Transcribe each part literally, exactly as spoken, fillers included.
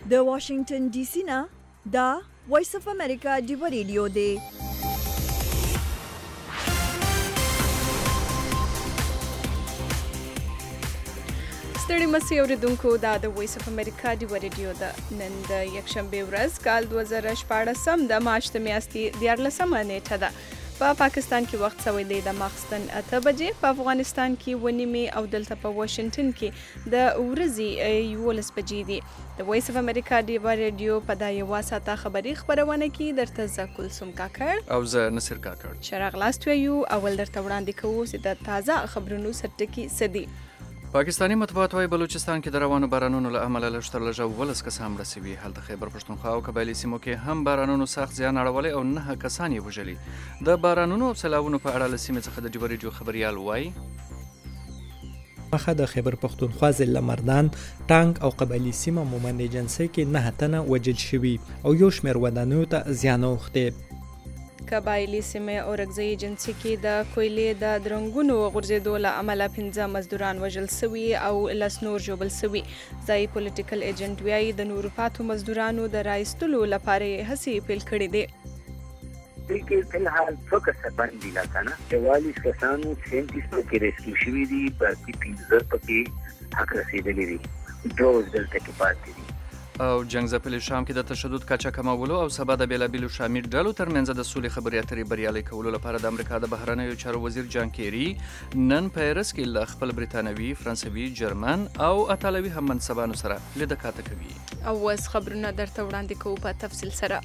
د واشنگټن ډي سي نه دا وایس اف امریکا دی ریډیو دی. ستړي مسئ اوریدونکو، دا د وایس اف امریکا دی ریډیو ده. نن د یکشنبه ورځ کال دوه زره شپاړسم د مارچ د میاشتې دیارلسمه نیټه ده. په پاکستان کې وخت سوی دی د ماخستن اته بجې، په افغانستان کې اوه نیمې او دلته په واشنګټن کې د ورځې یولس بجې دي. د وایس اف امریکا دی ریډیو په دا یوه ساعته خبري خپرونه کې درته زه کلثوم کاکړ او زه نصر کاکړ ښه راغلاست وایو. اول درته وړاندې کوو چې د تازه خبرونو سرټکي څه دي. پاکستانی مطبوعات وايي بلوچستان کې د روانو بارانونو له امله لږ تر لږه اوولس کسان مړه شوي. هلته خیبر پښتونخوا او قبایلي سیمو کې هم بارانونو سخت زیان اړولی او نهه کسان یې وژلي. د بارانونو او سیلابونو په اړه له سیمې څخه د ډیو ریډیو خبریال وایي مخه د خیبر پښتونخوا ضلع مردان، ټانګ او قبایلي سیمه مومند ایجنسۍ کې نه تنه وژل شوي او یو شمېر ودانیو ته زیان اوښتی. قبایلي سیمې اورکزۍ ایجنسۍ کې د کویلې د درنګونو غورځېدو له امله پنځه مزدوران وژل سوي او لس نور ژوبل سوي. ځایي پولیټیکل ایجنټ وایي د نورو پاتو مزدورانو د رایستلو لپاره یې هڅې پیل کړې دي. دې کې فلحال څو کسه باندې لا کنه چوالیس کسانو سینتیس پکې ریسکیو شوي دي، باقي پنځه پکې حق رسېدلي دي، دوه دلته کې پاتې دي. او جنګ ځپلي شام کې د تشدد کچه کمولو او سبا د بېلابېلو شامي ډلو ترمنځ د سولې خبرې اترې بریالۍ کولو لپاره د امریکا د بهرنیو چارو وزیر جان کیري نن پیرس کې له خپل برتانوي، فرانسوي، جرمن او ایټالوي هم منصبانو سره لیده کاته کوي. او اوس خبرونه درته وړاندې کوو په تفصیل سره.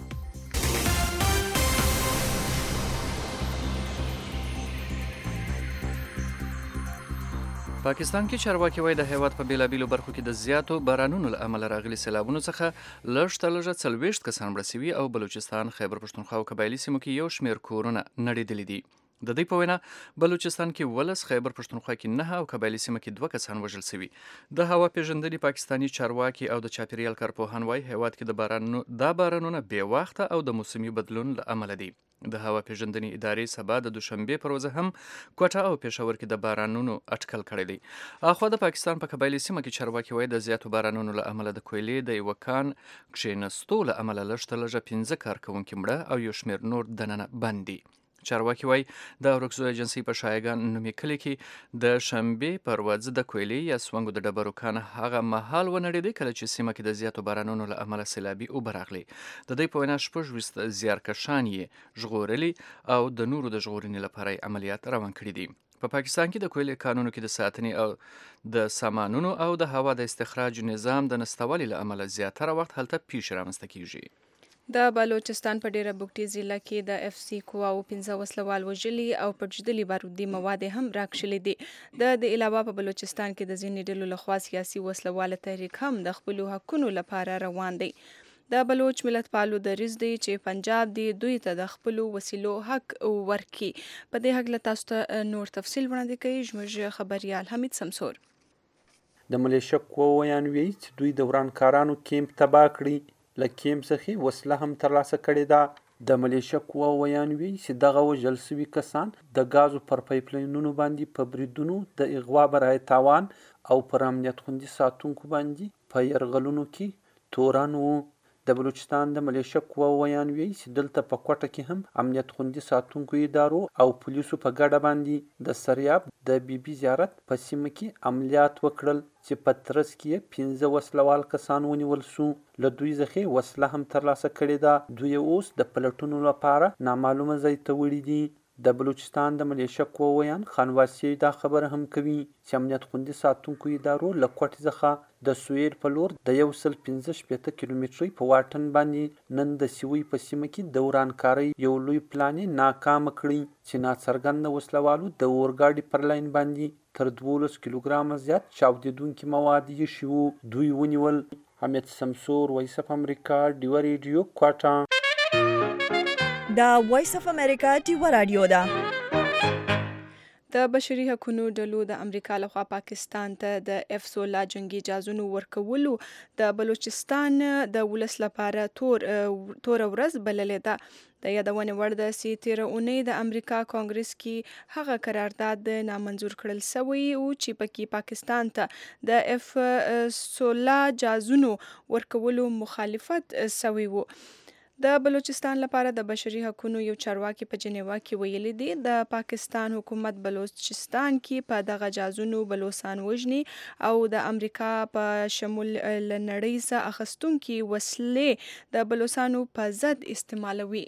پاکستان کې چارواکي وايي د هیواد په بیلابیلو برخو کې د زیاتو بارانونو له امله راغلي سیلابونو څخه لږ تر لږه څلوېښت کسان مړه شوي او بلوچستان، خیبر پښتونخوا او قبایلي سیمو کې یو شمېر کورونه نړېدلي دي. د دې په وینا بلوچستان کې ولس، خیبر پښتونخوا کې نه او قبایلي سیمه کې دوه کسان وژل شوي. د هوا پیژندنې پاکستاني چارواکي او د چاپیریال کارپوهان وايي هیواد کې د بارانونو دا بارانونه بې وخته او د موسمي بدلون له امله دي. د هوا پیژندنې ادارې سبا د دوشنبې پر ورځ هم کوټه او پېښور کې د بارانونو اټکل کړی دی. اخوا د پاکستان په قبایلي سیمه کې چارواکي وايي د زیاتو بارانونو له امله د کویلې د یوه کان کښېنستو له امله لږ تر لږه پنځه کارکوونکي مړه او یو شمېر نور دننه بند دي. چارواکي وايي د اورکزو ایجنسۍ په شایګان نومي کلي کې د شنبې پر ورځ د کویلې یا سونګو د ډبرو کان هغه مهال ونړېدی کله چې سیمه کې د زیاتو بارانونو له امله سیلابي اوبه راغلي. د دوی په وینا شپږ ویشت زیارکشان یې ژغورلي او د نورو د ژغورنې لپاره یې عملیات روان کړي دي. په پاکستان کې د کویلې کانونو کې د ساتنې او د سامانونو او د هوا د استخراج نظام د نشتوالي له امله زیاتره وخت هلته پیښې رامنځته کیږي. د بلوچستان په ډیره بوکټي ضلع کې د اف سی قواو پنځه وسلوال وژلي او پټژدلي بارودي مواد هم راکشلي دي. د دې علاوه په بلوچستان کې د ځینې ډلو لخوا سیاسي وسلواله تحریک هم د خپلو حقونو لپاره روان دی. د بلوچ ملت پالو دریځ دی چې پنجاب دی دوی ته د خپلو وسیلو حق ورکړي. په دې هکله تاسو ته نور تفصیل وړاندې کوي زموږ خبریال حمید سمسور. د ملیشه قواو ویان وی چې دوی د ورانکارانو کیمپ تباه کړي، له کیمپ څخه وسله هم ترلاسه کړې ده. د ملیشه قواو ویان وی چې دغه وژل شوي کسان د غازو پر پایپلاینونو باندې په بریدونو د اغوا برای تاوان او پر امنیت خوندي ساتونکو باندې په یرغلونو کې تورن وو. د بلوچستان د ملیشه قواو ویان وی چې دلته په کوټه کې هم امنیت خوندي ساتونکو ادارو او پولیسو په ګډه باندې د سریاب د بی بي زیارت په سیمه کې عملیات وکړل چې په ترڅ کې پنځه وسلوال کسان ونیول شو. له دوی څخه وسله هم ترلاسه کړې ده. دوی اوس د پلټونو لپاره نامعلومه ځای ته وړي دي. د بلوچستان د ملیشه قواو ویان خانواسي دا خبره هم کوي چې امنیت خوندي ساتونکو ادارو له کوټې څخه د سویل په لور د یو سل پنځه شپېته کیلومترۍ په واټن باندې نن د سیوی په سیمه کې د ورانکارۍ یو لوی پلان یې ناکامه کړی چې ناڅرګنده وسلوالو د اورګاډي پر لاین باندې تر دولس کیلوګرامه زیات چاودېدونکي مواد ایښي وو. دوی ونیول. حمید سمسور، وایس اف امریکا، ډیو ریډیو، کوټه. دا وایس اف امریکا دی ریډیو ده. د بشري حقوقو ډلو د امریکا لخوا پاکستان ته د اف سولا جنگي جازونو ورکولو د بلوچستان د ولس لپاره تور تور ورځ بللې ده. د یادونې وړ ده چې تیره اونۍ د امریکا کانګرس کې هغه قرارداد نامنظور کړل شوی او چې پکې پاکستان ته د اف سولہ جازونو ورکولو مخالفت شوی و. د بلوچستان لپاره د بشري حقوقو یو چارواکي په جنیوا کې ویلي دی د پاکستان حکومت بلوچستان کې په دغه جازونو بلوچستان وژني او د امریکا په شمول لنړۍ څخه اخستونکي وسلې د بلوچستانو په ضد استعمالوي.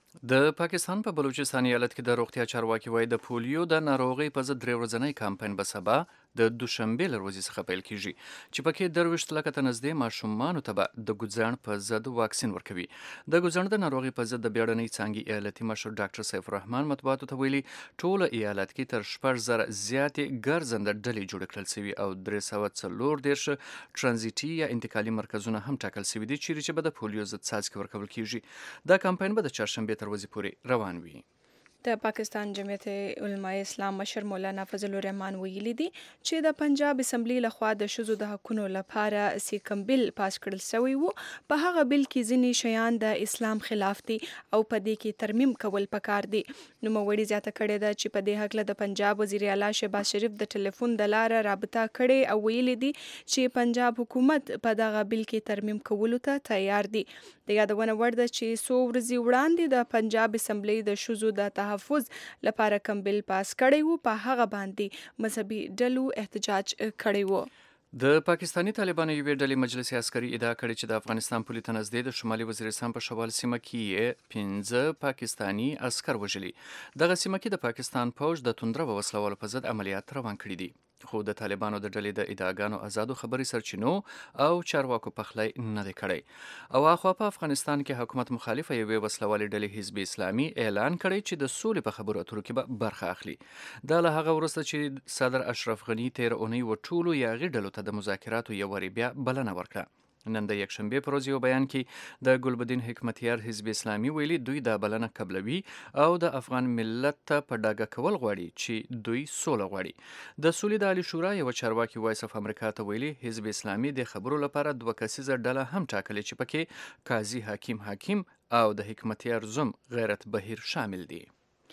د پاکستان په بلوچستان ایالت کې د روغتیا چارواکي وایي د پولیو د ناروغۍ په ضد درې ورځنی کمپاین به سبا د دوشنبې له ورځې څخه پیل کیږي چې پکې درویشت لکه ته نږدې ماشومانو ته به د ګوځڼ په ضد واکسین ورکوي. د ګوځڼ د ناروغۍ په ضد د بیړنۍ څانګې ایالتي مشر ډاکټر سیف الرحمن مطبوعاتو ته ویلي ټول ایالت کې تر شپږ زره زیاتې ګرځنده ډلې جوړې کړل شوي او درې سوه څلور دېرش ترانزیټي یا انتقالي مرکزونه هم ټاکل شوي دي چیرې چې به د پولیو ضد څاڅکي ورکول کیږي. دا کمپاین به د چهارشنبې تر ورځې پورې روان وي. د پاکستان جمعیت علماء اسلام مشر مولانا فضل الرحمن ویلي دي چې د پنجاب اسمبلی لخوا د ښځو د حقوقو لپاره سیکم بل پاس کړل شوی وو. په هغه بل کې ځینې شیان د اسلام خلاف دي او په دې کې ترمیم کول پکار دي. نوموړي زیاته کړې ده چې په دې هکله د پنجاب وزیر اعلی شهباز شریف د ټلیفون د لارې رابطه کړې او ویلي دي چې پنجاب حکومت په دغه بل کې ترمیم کولو ته تیار دي. د یادونه وړ ده چې څو ورځې وړاندې د پنجاب اسمبلی د ښځو د تحفظ لپاره کوم بل پاس کړی وو په هغه باندې مذهبي ډلو احتجاج کړی وو. د پاکستانی طالبانو یوې ډلې مجلس عسکري ادعا کړې چې د افغانستان پولې ته نږدې د شمالي وزیرستان په شوال سیمه کې پنځه پاکستانی عسکر وژلي. دغه سیمه کې د پاکستان پوځ د توندره و وسلوالو په ضد عملیات روان کړي دي. خو د طالبانو د ډلې د ادعاګانو آزادو خبري سرچینو او چارواکو پخلی نه دی کړی. او اخوا په افغانستان کې حکومت مخالفه یوې وسلوالې ډلې حزب اسلامي اعلان کړی چې د سولې په خبرو اترو کې به برخه اخلي. دا له هغه وروسته چې صدر اشرف غنی تیر اونۍ و ټولو یاغي ډلو ته د مذاکراتو یو وری بیا بلنه ورکړه. نن د یکشنبې پر ورځ یو بیان کې د ګلبدین حکمتیار حزب اسلامي ویلي دوی دا بلنه قبلوي او د افغان ملت ته په ډاګه کول غواړي چې دوی سوله غواړي. د سولې د عالی شورا یو چارواکي وایس اف امریکا ته ویلي حزب اسلامي د خبرو لپاره دوه کسیزه ډله هم ټاکلې چې پکې قاضي حکیم حکیم او د حکمتیار زوم غیرت بهیر شامل دي.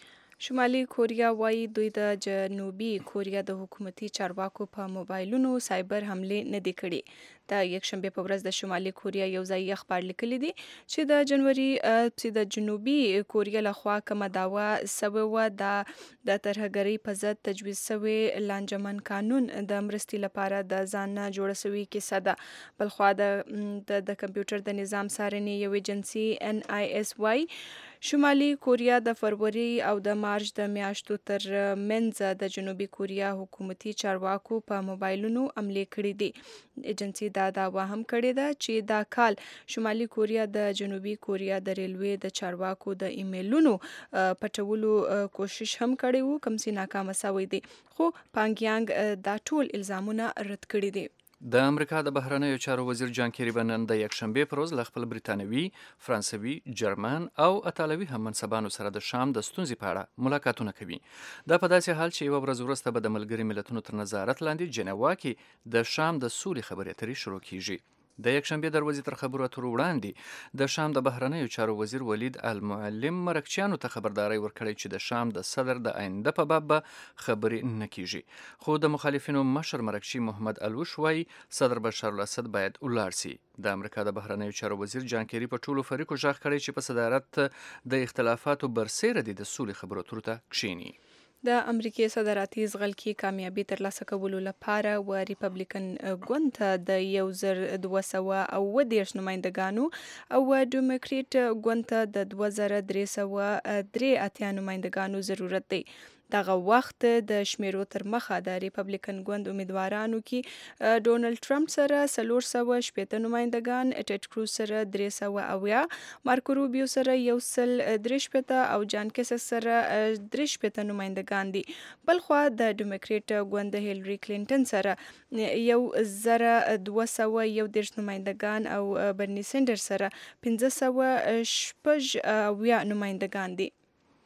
شمالي کوریا وایي دوی د جنوبي کوریا د حکومتي چارواکو په موبایلونو سایبر حمله نه دي کړي. د یکشنبې په ورځ د شمالي کوریا یو ځایي اخبار لیکلی دی چې د جنوري چې د جنوبي کوریا لخوا کومه دعوا سوې وه د د ترهګرۍ په ضد تجویز سوی لانجمن قانون د مرستې لپاره د ځان نه جوړه سوې کیسه ده. بلخوا د د کمپیوټر د نظام څارنې یو ایجنسي ان آی اس وای شمالي کوریا د فروری او د مارچ د میاشتو تر منځ د جنوبي کوریا حکومتي چارواکو په موبایلونو حملې کړې دي. ایجنسي دا دعوا هم کړې ده چې دا کال شمالي کوریا د جنوبي کوریا د ریلوې د چارواکو د ایمیلونو پټولو کوشش هم کړی وو کوم چې ناکامه شوی دی. خو پانګیانګ دا ټول الزامونه رد کړي دي. د امریکا د بهرنیو چارو وزیر جان کیری به نن د یکشنبې پر ورځ له خپل بریتانوي، فرانسوي، جرمن او ایتالوي هم منصبانو سره د شام د ستونزې په اړه ملاقاتونه کوي. دا په داسې حال چې یوه ورځ وروسته به د ملګري ملتونو تر نظارت لاندې جنیوا کې د شام د سولې خبرې اترې شروع کیږي. د یکشنبې د ورځې تر خبرو اترو وړاندې د شام د بهرنیو چارو وزیر ولید المعلم مرکچیانو ته خبرداری ورکړی چې د شام د صدر د آینده په باب به خبرې نه کیږي. خو د مخالفینو مشر مرکچی محمد الوش وایي صدر بشار الاسد باید ولاړ سي. د امریکا د بهرنیو چارو وزیر جان کیری په ټولو فریقو غږ کړی چې په صدارت د اختلافاتو برسیره دي د سولې خبرو اترو ته کښیني. د امریکای صدارتي زغلکی کامیابی ترلاسه کولو لپاره و ریپبلیکن ګوند ته د یو زر دوه سوه اووه دېرش نمایندګانو او ډیموکریټ ګوند ته د دوه زره درې سوه درې اتیا نمایندګانو ضرورت دی. دغه وخت د شمیرو تر مخه د ریپبلیکن ګوند امیدوارانو کې ډونلډ ټرمپ سره څلور سوه شپېته نمایندګان، ټیډ کروز سره درې سوه اویا، مارکو روبیو سره یو سل درې شپېته او جان کیسس سره درې شپېته نمایندګان دي. بلخوا د ډیموکریټ ګوند هیلری کلینټن سره یو زره دوه سوه یو دېرش نمایندګان او برني سینډر سره پنځه سوه شپږ اویا نمایندګان دي.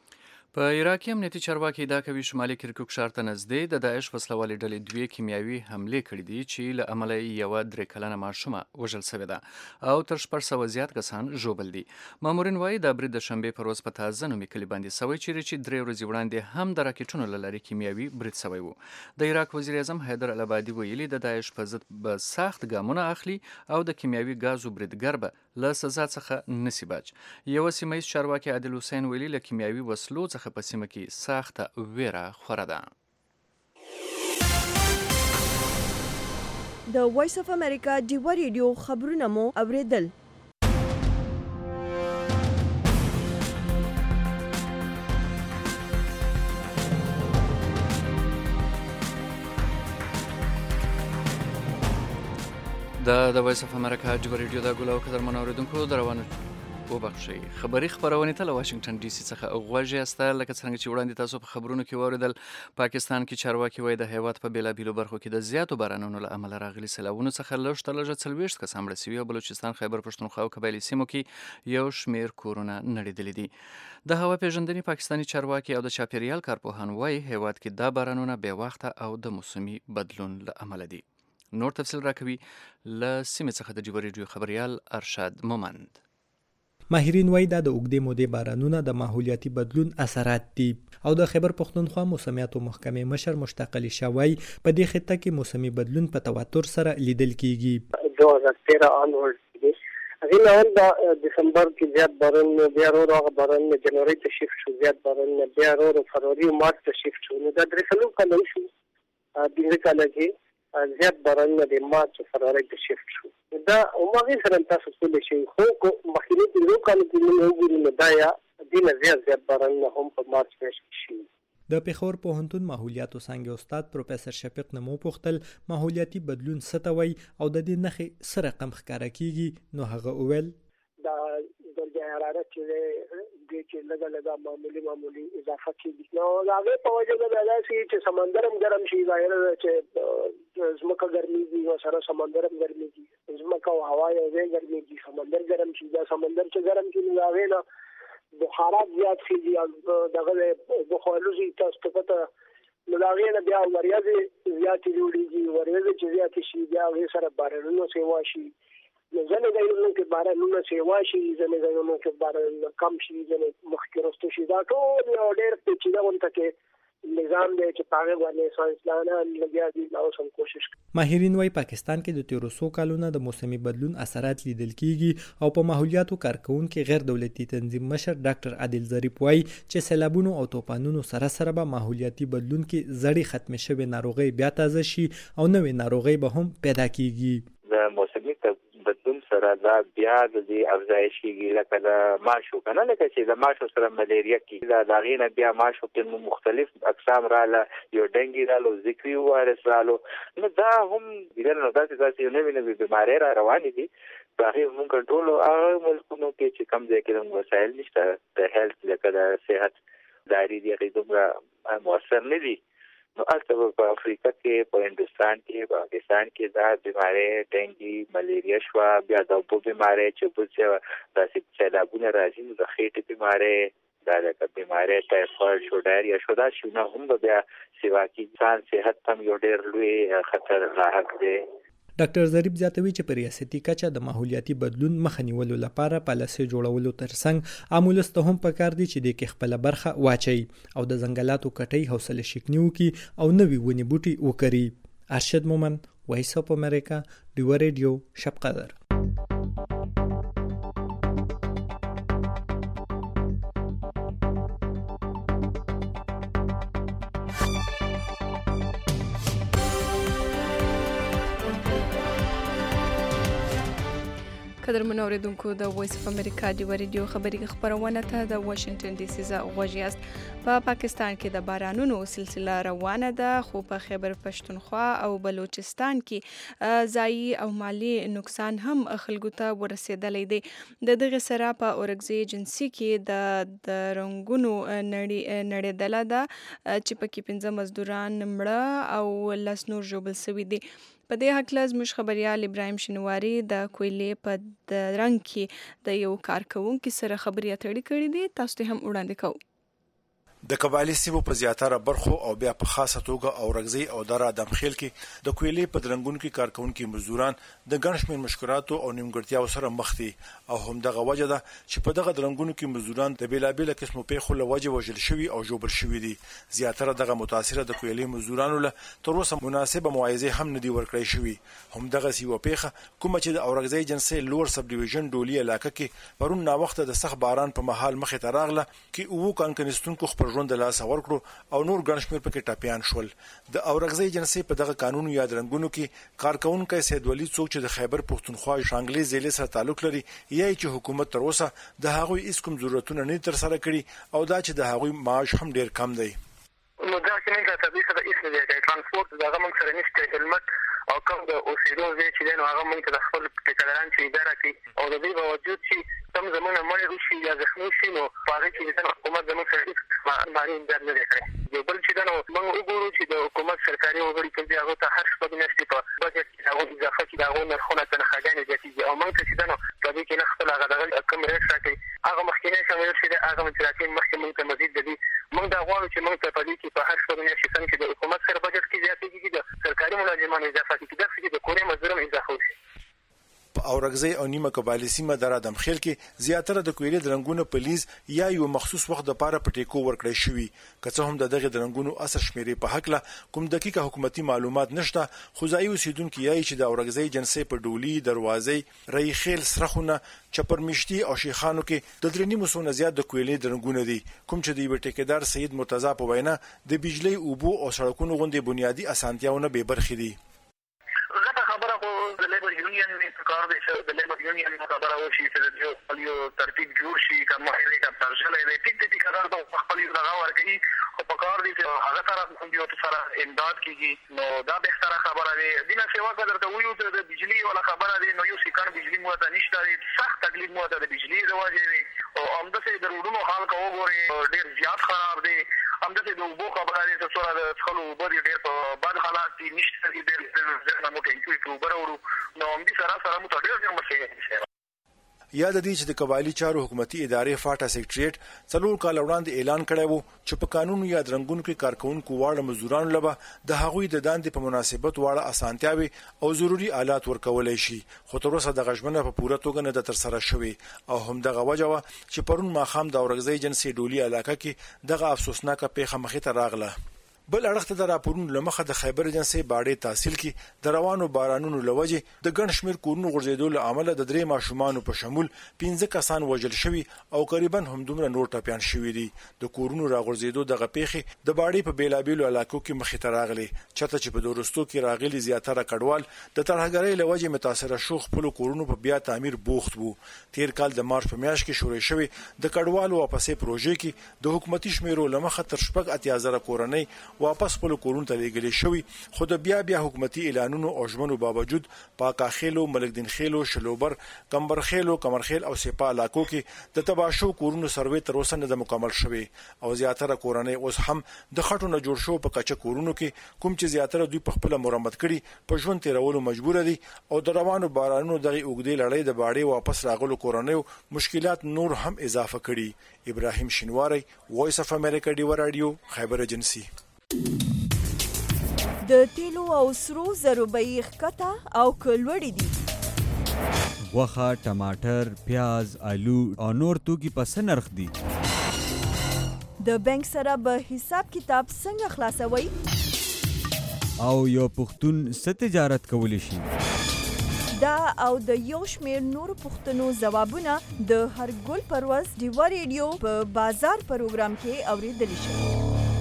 په عراق کې امنیتي چارواکي دا کوي شمالي کرکوک ښار ته نږدې د داعش وسله والې ډلې دوې کیمیاوي حملې کړې دي چې له امله یوه درې کلنه ماشومه وژل شوې ده او تر شپږ سوه زیات کسان ژوبل دي. مامورین وایي دا برید د شنبې پر ورځ په تازه نومي کلي باندې سوی چیرې چې درې ورځې وړاندې هم د راکټونو له لارې کیمیاوي برید سوی و. د عراق وزیر اعظم حیدر العبادي ویلي د داعش په ضد به سخت ګامونه اخلي او د کیمیاوي ګازو بریدګر به له سزا څخه نسی بچ. یو سیمه ییز چارواکي عادل حسین ویلي له کیمیاوي وسلو څخه په سیمه کې سخته ویره خوره ده. د وایس اف امریکا ډیوه ریډیو خبرونه مو اوریدل. دا د وایس اف امریکا ډیوه ریډیو د ګلو قدر منوریدونکو دروانه وبخشي خبري خبرونه ته له واشنگټن ډي سي څخه غوږ یاست. لکه څنګه چې وړاندې تاسو په خبرونو کې واوریدل، پاکستان کې چارواکي وایي د هیواد په بیلابیلو برخو کې د زیاتو بارانونو له امله راغلي سیلابونو څخه لږ تر لږه څلوېښت کسان مړه سوي او بلوچستان، خیبر پښتونخوا او قبایلي سیمو کې یو شمېر کورونه نړېدلي دي. د هوا پیژندنې پاکستاني چارواکي او د چاپیریال کارپوهان وایي هیواد کې دا بارانونه بې وخته او د موسمي بدلون له امله دي. نور تفصیل راکوي له سیمې څخه د ډیوه ریډیو خبریال ارشاد مومند. ماهرین وایي دا د اوږدې مودې بارانونه د ماحولیاتي بدلون اثرات دي او د خیبر پښتونخوا موسمیاتو محکمې مشر مشتاق علي شاه وایي په دې خطه کې موسمي بدلون په تواتر سره لیدل کیږي. دو هزار تیرہ آنورډ دی هغه اول د دسمبر کې زیات باران بیا ورو هغه باران جنوري ته شیفت شو، زیات باران بیا ورو فروری او مارچ ته شیفت شو. نو دا درې څلور کال شو د کال کې زیات باران د مارچ او فروری ته شیفت شو. دا عمومي سره تاسو څه شي خو مخکې د یو کال کې نو وګورئ دا یا د زیات زیات باران هم په مارچ کې شي. د پېښور پوهنتون ماحولیاتو څانګې استاد پروفیسور شفیق نمو پوښتل ماحولیاتي بدلون څه ته وایي او د دې نښې څه رقم ښکاره کیږي. نو هغه وویل دا درجه حرارت چې د چې لږه لږه معمولی معمولی اضافه کیږي. نو هغه په وجه د داسې چې سمندر هم ګرم شي، ظاهر چې ځمکه ګرمېږي او سره سمندر هم ګرمېږي، ځمکه او هوا یو ځای ګرمېږي، سمندر ګرم شي. دا سمندر چې ګرم شي نو هغې نه بخارات زیات کېږي او دغه بخارلوزي تاسو ته پته نو د هغې نه بیا وریځې زیاتې جوړېږي. وریځې چې زیاتې شي بیا هغې سره بارانونه سیوا شي. نو ځینې ځایونو کې بارانونه سیوا شي، ځینې ځایونو کې باران کم شي، ځینې مخکې رسته شي. دا ټول یو ډېر پیچیده غونډه کې نظام دی چې په هغې باندې ساینسدانان لګیا دي او هم کوشش کوي. ماهرین وایي پاکستان کې د تېرو څو کلونو د موسمي بدلون اثرات لیدل کیږي او په ماحولیاتو کارکوونکي غیر دولتي تنظیم مشر ډاکټر عادل ظریف وایي چې سیلابونو او طوفانونو سره سره به ماحولیاتي بدلون کې زړې ختمې شوې ناروغۍ بیا تازه شي او نوې ناروغۍ به هم پیدا کیږي. د موسمي بدلون سره دا بیا د دې افزایش کیږي، لکه د ماشو کنه لکه چې د ماشو سره ملیریا کیږي، دا د هغې نه بیا ماشو کې مختلف اقسام رااله، یو ډنګي رالو، ذکري وایرس رالو. نو دا هم ډېر نو داسې داسې یو نوې نوې بیمارۍ را روانې دي. په هغې موږ کنټرول هغه ملکونو کې چې کوم ځای کې زموږ وسایل نشته د هیلث لکه د صحت ادارې دي هغې دومره مؤثر نه دي. نو هلته په افریقا کې، په هندوستان کې، په پاکستان کې دا بیمارۍ ډنګي، ملیریا شوه، بیا د اوبو بیمارۍ چې اوبه داسې سیلابونه راځي نو د خېټې بیمارۍ، دا لکه بیمارۍ ټایفاید شو، ډایریا شو، دا شیونه هم به بیا سیوا کړي. انسان صحت ته هم یو ډېر لوی خطر لاحق دی. ډاکټر ظریف زیاتوي چې په ریاستي کچه د ماحولیاتي بدلون مخه نیولو لپاره پالیسۍ جوړولو ترڅنګ عامو ولس ته هم پکار دي چې دې کې خپله برخه واچوي او د ځنګلاتو کټۍ حوصله شکني وکړي او نوي ونې بوټي وکري. ارشد مومند، وایس اف امریکا، ډیوه ریډیو، شب قدر. قدر منوریدونکو د وایس اف امریکا ډیوه ریډیو خبري خبرونه ته د واشنگټن ډي سي څخه غوږ یاست. په پاکستان کې د بارانونو سلسله روانه ده، خو په خیبر پښتونخوا او بلوچستان کې ځایي او مالی نقصان هم خلکو ته ورسېدلی دی. د دغه سره په اورګزي ایجنسي کې د د رنګونو نړېدله ده چې پکې پنځه مزدوران مړه او لس نور ژوبل سوي دي. په دې هکله زموږ خبریال ابراهیم شینواري د کویلې په د رنګ کې د یو کارکوونکي سره خبرې اترې کړې دي، تاسو ته هم وړاندې کوو. د قبایلی سیمو په زیاتره برخو او بیا په خاصه توګه اورغزي او در ادمخیل کې د کویلې په درنګونو کې کارکونکو مزدوران د ګڼ شمېر مشکلاتو او نیمګړتیاو سره مخ دي او همدغه وجه ده چې په دغه درنګونو کې مزدوران د بیلابیل قسمو پیښو له وجې وژل شوي او ژوبل شوي دي. زیاتره دغه متاثره د کویلې مزدورانو له تر اوسه مناسبه معاوضه هم نه دي ورکړی شوي. همدغه سیوه پیښه کومه چې د اورغزي جنسي لوړ سب ډیویژن ډولي علاقه کې پرون نا وخت د سخت باران په محل مخې ته راغله کې وو کانکنستونکو خپل ژوند د لاس ورکړو او نور ګڼ شمېر پکې ټاپیان شول. د اورغزي جنسي په دغه قانون یا درنګونو کې کارکونکو سید ولی څوک چې د خیبر پښتونخوا شانګلې ضلع سره تعلق لري یا چې حکومت تر اوسه د هغوی هیڅ کوم ضرورتونه نه تر سره کړي او دا چې د هغوی معاش هم ډیر کم دی. نو دا چې موږ ته د دې سره د ترانسپورت دغه موږ سره نشته هلمت او کوم د اوسېدو ځای چې دی نو هغه موږ ته د خپل ټیکداران چې اداره کوي او د دې باوجود چې کوم زمونه مړ وشي یا زخمي شي نو په هغه کې د حکومت زموږ سره هیڅ مالي امداد نه دی کړی. یو بل چې دا نو موږ وګورو چې د حکومت سرکاري وګړي کوم دي هغه ته هر شپږ میاشتې په بجټ کې هغه اضافه چې د هغو نرخونه تنخواګانې زیاتېږي او موږ ته چې دا نو په دې کې نه خپل هغه دغه کوم ریټ راکوي هغه مخکینی شامل شي دی هغه چې راکوي مخکې موږ ته مزید د دې موږ دا غواړو چې موږ ته په دې کې په هر شپږ میاشتې څنګه چې د حکومت سره بجټ کې زیاتېږي د سرکاري ملازمانو اضافه کېږي داسې چې د کورنۍ مزدور هم اضافه وشي. په اورغزي او نیمه قبایلی سیمه در ادمخیل کې زیاتره د کویلې درنګونو په لیز یا یو مخصوص وخت لپاره په ټیکو ورکړی شوی. که څه هم د دغه درنګونو اصل شمیرې په حق له کوم دقیقه حکومتي معلومات نشته خو ځایي اوسیدونکو یې چې د اورغزي جنسي په ډولي دروازې ریخیل سرخونه چپرمشتي او شیخانو کې د درنی مسونه زیات د کویلې درنګونه دي کوم چې د یو ټیکدار سید مرتضی په وینا د بجلی اوبو او سړکونو غوندې بنیادی اسانتیاونه به برخې دي. کار دی چې د لیبر یونین خبره وشي چې یو خپل یو ترتیب جوړ شي کوم محلي کا ترجمه دی ټیک ټیک کار د خپل یو دغه ورکړي او په کار دی چې هغه طرف هم یو سره امداد کیږي نو دا به ستاره خبره دی دینه سیوا کړه ته ویو چې د بجلی ولا خبره دی نو یو سکان بجلی مو ته نشته سخت تکلیف مو ته د بجلی رواجې دی او همدا چې د روډونو حال کو وګوري ډیر زیات خراب دی همدا چې د وبو خبره دی چې سره د خلکو وبري ډیر په بد حالات دي نشته دي ډیر ځنه مو کې کوي په وبرو نو هم دي سره سره مو ته ډیر مسئله یاد دي چې د قبایلی چارو حکومتي ادارې فاټا سیکریټریټ څلور کال وړاندې اعلان کړی وو چې په قانون یا درنګونو کې کارکونکو واړه مزدورانو لپاره د هغوی د داندې په مناسبت واړه اسانتیاوي او ضروري آلات ورکولای شي خو تر اوسه د غژمنه په پوره توګه نه د تر سره شوی او هم دغه وجه وا چې پرون ماخام د اورغزي جنسي ډولي علاقه کې دغه افسوسناک پیښه مخې ته راغله. بل اړخته د راپورونو لمخه د خیبر جنسي باډې تحصیل کې د روانو بارانونو لوجه د ګڼ شمیر کورونو غورځېدو له عمله د درې ماشومان په شمول پنځه کسان وژل شوي او تقریبا همدومره نور ټاپیان شوي دي. د کورونو راغورځېدو دغه پیښې د باډې په بیلابیلو علاقو کې مخې ته راغلي چاته چې په دورستو کې راغلي زیاتره کډوال د ترهګرۍ لوجه متاثره شو خپل کورونو په بیا تعمیر بوخت وو. تیر کال د مارچ په میاشت کې شروع شوی د کډوالو واپسې پروژې کې د حکومتي شمیرو لمخه تر شپږ اتیا زره کورنۍ واپس خپل کورونو ته لېږل شوی خو د بیا بیا حکومتي اعلانونو او ژمنو باوجود پاکاخیلو ملکدین خیلو شلوبر کمبرخیلو کمرخیل او سپا علاقو کې د تباشو کورونو سروې تر اوسه نه مکمل شوی او زیاتره کورنۍ اوس هم د خټو نه جوړ شو په کچه کورونو کې کوم چې زیاتره دوی په خپل مرمت کړي په ژوند تیرولو مجبور دي او د روانو بارانونو دغه اوګدې لړۍ د باډې واپس راغلو کورنۍ مشکلات نور هم اضافه کړي. ابراهیم شینواری وایس اف امریکا ډیو رادیو خیبر ایجنسی. د تیلو او سرو زرو بیې ښکته او کلوړې دي. غوښه، ټماټر، پیاز، آلو او نور توکي په څه نرخ دي؟ د بانک سره به حساب کتاب څنګه خلاصوي؟ او یو پښتون څه تجارت کولی شي؟ دا او د یو شمیر نور پښتنو ځوابونه د هرګل پرواز ډیوا ریډیو په بازار پروګرام کې اوریدل شي.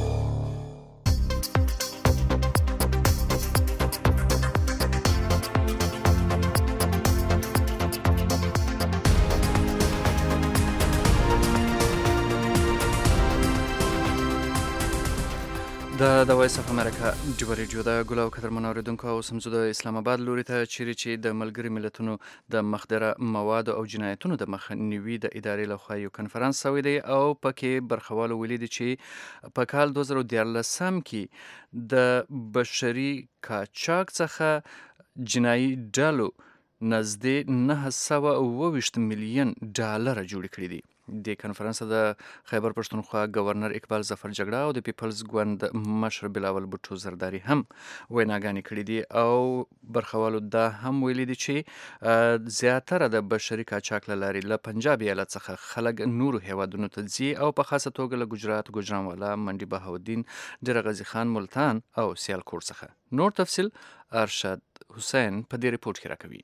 د د وایس اف امریکا ډیو ریډیو د ګلاو قدر منوریدونکو او سمزو د اسلام آباد لوري ته چیرې چې د ملګری ملتونو د مخدره مواد او جنایتونو د مخنیوي د ادارې لخوا یو کنفرانس شوی دی او پکې برخوالو ویلي دي چې په کال دوه زره دیارلسم کې د بشري قاچاق څخه جنایي ډلو نزدې نه سوه اوه ویشت میلیون ډالر جوړ کړي دي. د کنفرانس د خیبر پښتونخوا گورنر اقبال ظفر جګړه او د پیپلز ګوند مشر بلاول بوټو زرداری هم ویناګانې کړې دي او برخوالو دا هم ویلي دي چې زیاتره د بشري قاچاق له لارې له پنجاب ایالت څخه خلک نورو هیوادونو ته ځي او په خاصه توګه له ګجرات، ګوجرانوالا، منډي بهاودین، ډیره غازي خان، ملتان او سیالکوټ څخه. نور تفصیل ارشد حسین په دې ریپورت کې راکوي.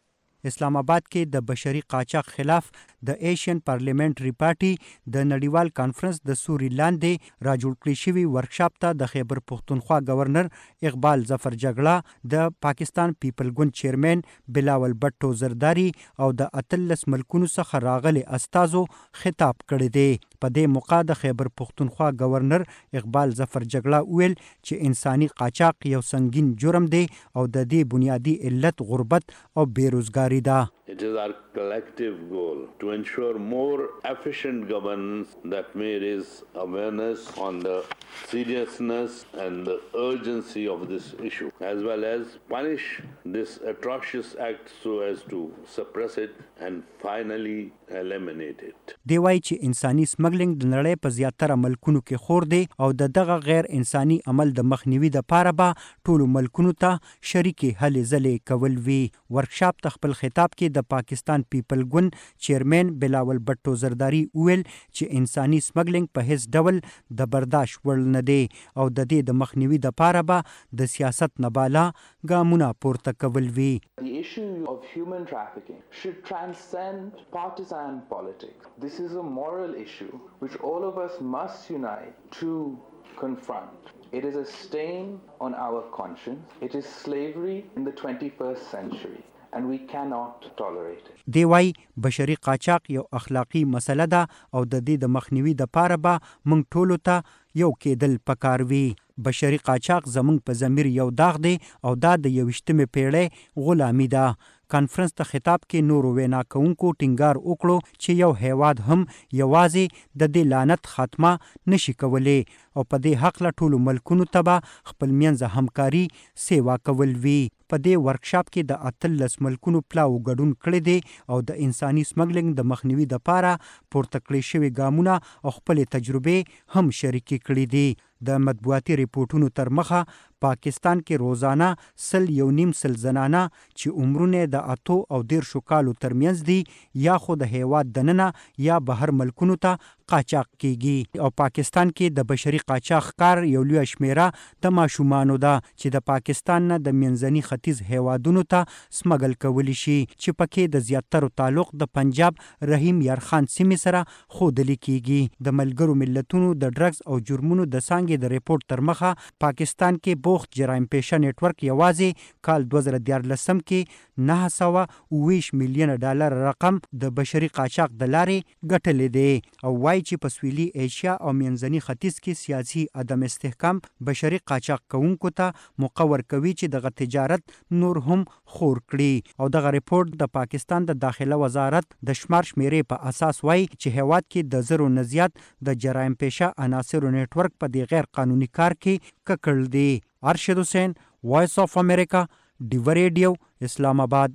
اسلام آباد کې د بشري قاچاق خلاف د ایشین پارلیمنټري پارټي د نړیوال کانفرنس د سوري لاندې راجوړ کړی شوی ورکشاپ ته د خیبر پښتونخوا گورنر اقبال ظفر جګړه، د پاکستان پیپل ګوند چیرمن بلاول بټو زرداری او د اتلس ملکونو څخه راغلي استازو خطاب کړی دی. په دې موقع د خیبر پښتونخوا گورنر اقبال ظفر جګړه ویل چې انساني قاچاق یو سنگین جرم دی او د دې بنیادی علت غربت او بیروزګاری ده. It is our collective goal to ensure more efficient governance that may raise awareness on the seriousness and the urgency of this issue, as well as punish this atrocious act so as to suppress it and finally eliminate it. دی وایي چې انساني سمګلینګ د نړۍ په زیاتره ملکونو کې خور دی او د دغه غیر انساني عمل د مخنیوي دپاره به ټولو ملکونو ته شریکې هلې ځلې کول وي. ورکشاپ ته خپل خطاب کې د پاکستان پیپل ګوند چیرمن بلاول بټو زرداری ویل چې انساني سمګلینګ په هیڅ ډول د برداشت وړ نه دی او د دې د مخنیوي دپاره به د سیاست نه بالا ګامونه پورته کول وي. The issue of human trafficking should transcend partisan politics. This is a moral issue which all of us must unite to confront. It is a stain on our conscience. It is slavery in the twenty-first century. And we cannot tolerate it. دی وای بشري قاچاق یو اخلاقی مسله ده او د دې د مخنیوي دپاره به موږ ټولو ته یو کېدل پکار وي. بشري قاچاق زموږ په ضمیر یو داغ دی او دا د یویشتمې پیړۍ غلامي ده. کانفرنس ته خطاب کې نورو وینا کوونکو ټینګار وکړو چې یو هیواد هم یوازې د دې لعنت خاتمه نشي کولی او په دې هکله ټولو ملکونو ته به خپل منځه همکاري سیوا کول وي. په دې ورکشاپ کې د اتلس ملکونو پلاو ګډون کړی دی او د انساني سمګلینګ د مخنیوي دپاره پورته کړی شوي ګامونه او خپلې تجربې هم شریکې کړي دي. د مطبوعاتي ریپورټونو تر مخه پاکستان کې روزانه سل یو نیم سل زنانه چې عمرونه د اتو او دیرشو کالو ترمنځ دي یا خو د هیواد دننه یا بهر ملکونو ته قاچاق کیږي او پاکستان کې د بشري قاچاق کار یو لوی شمیره د ماشومانو ده چې د پاکستان نه د منځني ختیځ هیوادونو ته سمګل کولی شي چې پکې د زیاترو تعلق د پنجاب رحیم یارخان سیمې سره ښودلی کیږي. د ملګرو ملتونو د ډرګز او جرمونو د څانګې د ریپورت تر مخه پاکستان کې بوخت جرایم پیشه نیټورک یوازې کال دوه زره دیارلسم کې نه سوه اوویشت میلیونه ډالر رقم د بشري قاچاق د لارې ګټلی دی او وایي چې په سویلي ایشیا او منځني ختیځ کې سیاسي عدم استحکام بشري قاچاق کوونکو ته مقور کوي چې دغه تجارت نور هم خور کړي. او دغه ریپورت د پاکستان د داخله وزارت د شمار شمیرې په اساس وایي چې هیواد کې د زرو نه زیات د جرایم پیشه عناصرو نیټورک په دې غیر قانوني کار کې ککړ دی. ارشد حسین، وایس اف امریکا، ډیو ریډیو، اسلام آباد.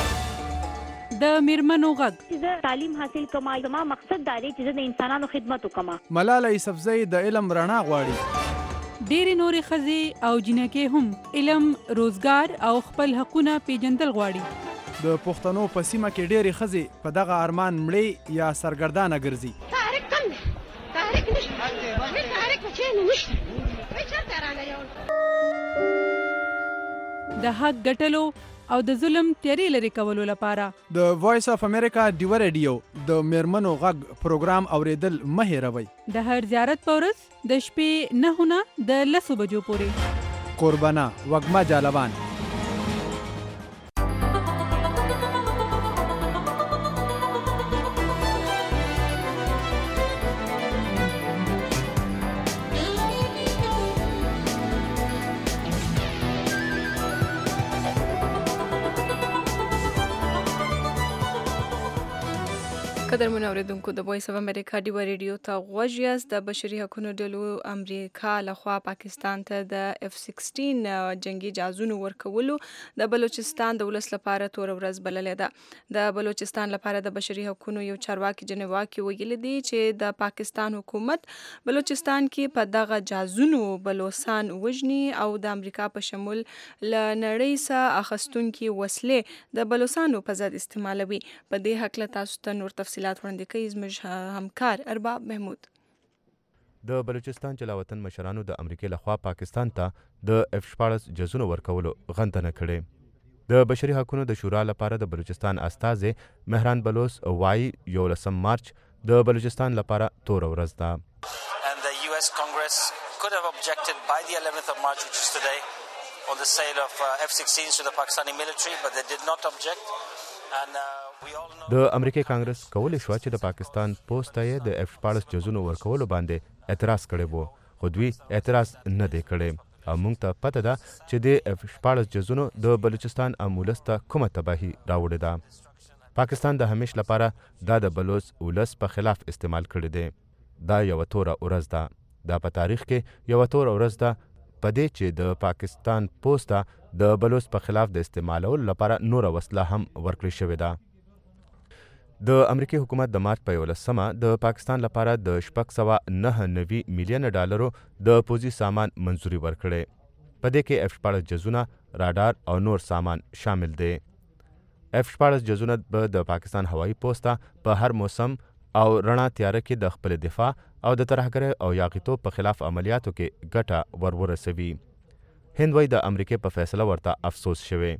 د میرمنو غږ چې تعلیم حاصل کما زما مقصد دا دی چې د انسانانو خدمت وکما. ملاله یوسفزۍ د علم رڼا غواړي. ډېرې نورې ښځې او جنکې هم علم، روزګار او خپل حقونه پیژندل غواړي. د پښتنو په سیمه کې ډېرې ښځې په دغه ارمان مړې یا سرګردانه ګرځي. تحریک کم دی، تحریک نشته، هیڅ تحریک په چین نشته، هیڅ چېرته رانه یو د حق ګټلو او د ظلم تیارې لرې کولو لپاره د وایس اف امریکا ډیو ریډیو د میرمنو غږ پروګرام اوریدل مه هېروئ. د هر زیارت په ورځ د شپې نهه نه د لسو بجو پورې. قربانه وږمه جالبان. قدرمن اوریدونکو د وایس اف امریکا ډیو ریډیو ته غوږ یاست. د بشري حقوقو ډلو امریکا لخوا پاکستان ته د اف سیکسټین جنگي جهازونو ورکولو د بلوچستان د ولس لپاره تور ورځ بللې ده. د بلوچستان لپاره د بشري حقوقو یو چارواکي جنیوا کې ویلي دي چې د پاکستان حکومت بلوچستان کې په دغه جهازونو بلوچستان وژني او د امریکا په شمول ل نړۍ څخه اخستونکي وسلې د بلوچستانو په ضد استعمالوي. په دې حق له تاسو ته نور تفصیلات وړاندې کوي زموږ همکار ارباب محمود. د بلوچستان جلاوطن مشرانو د امریکای لخوا پاکستان ته د اف شپاړس جزونو ورکولو غندنه کړې. د بشري حقوقو د شورا لپاره د بلوچستان استازي مهران بلوچ وایي یولسم مارچ د بلوچستان لپاره تور ورځ ده. And the U S Congress could have objected by the eleventh of March, which is today, on the sale of uh, F sixteens to the Pakistani military, but they did not object. And uh, د امریکای کانګرس کولی شو چې د پاکستان پوسټ ته یې د اف شپاړس جزونو ورکولو باندې اعتراض کړی وو، خو دوی اعتراض نه دی کړی. او موږ ته پته ده چې د اف شپاړس جزونو د بلوچستان امولس ته کومه تباهي راوړې ده. پاکستان د همیش لپاره دا د بلوچ ولس په خلاف استعمال کړی دی. دا یوه توره ورځ ده. دا په تاریخ کې یوه توره ورځ ده په دې چې د پاکستان پوسټ ته د بلوچ په خلاف د استعمالولو لپاره نوره وسله هم ورکړې شوې ده. د امریکای حکومت د مارچ په یولسمه د پاکستان لپاره د شپږ سوه نهه نوي میلیونه ډالرو د پوځي سامان منظوري ورکړې. په دې کې اف شپاړس جزونه، راډار او نور سامان شامل دی. اف شپاړس جزونه به د پاکستان هوایي پوسټ په هر موسم او رڼا تیاره کې د خپل دفاع او د ترهګرۍ او یاغیتوب په خلاف عملیاتو کې ګټه ور ورسوي. هند وایي د امریکای په فیصله ورته افسوس شوی.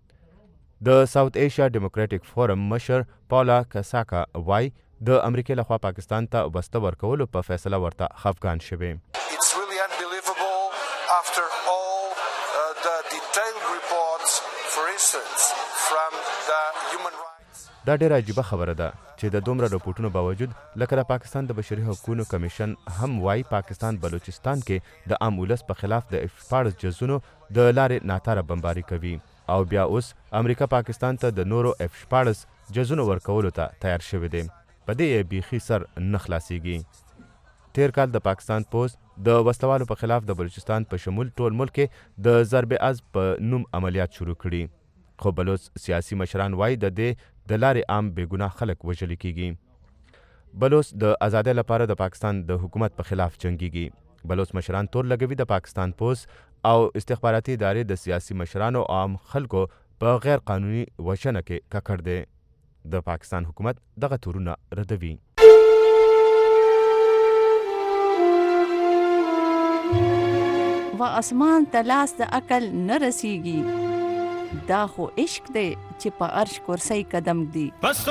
د ساوث ایشیا ډیموکراټیک فورم مشر پاولا کساکا وایي د امریکای لخوا پاکستان ته وسله ورکولو په فیصله ورته خفګان شوی. It's really unbelievable after all uh, the detailed reports, for instance, from the human rights. دا ډیره عجیبه خبره ده چې د دومره رپورټونو باوجود لکه د پاکستان د بشري حقوقو کمیشن هم وایي پاکستان بلوچستان کې د عام ولس په خلاف د اف شپاړس جزونو د لارې ناتاره بمباري کوي. او بیا اوس امریکا پاکستان ته د نورو اف شپاړس جزونو ورکولو ته تیار شوی دی. په دې یې بیخي سر نه خلاصیږي. تیر کال د پاکستان پوسټ د وسلوالو په خلاف د بلوچستان په شمول ټول ملک کې د ضرب از په نوم عملیات شروع کړي. خو بلوچ سیاسي مشران وایي د دې د لارې عام بېګناه خلک وژل کیږي. بلوچ د ازادۍ لپاره د پاکستان د حکومت په خلاف جنګیږي. بلوچ مشران تور لګوي د پاکستان پوسټ او استخباراتي ادارې د سیاسي مشرانو او عام خلکو په غیر قانوني وژنه کې ککړ دی. د پاکستان حکومت دغه تورونه ردوي. و اسمان ته لاس د عقل نه رسیږي، دا خو عشق دی چې په عرش کرسی قدم دی.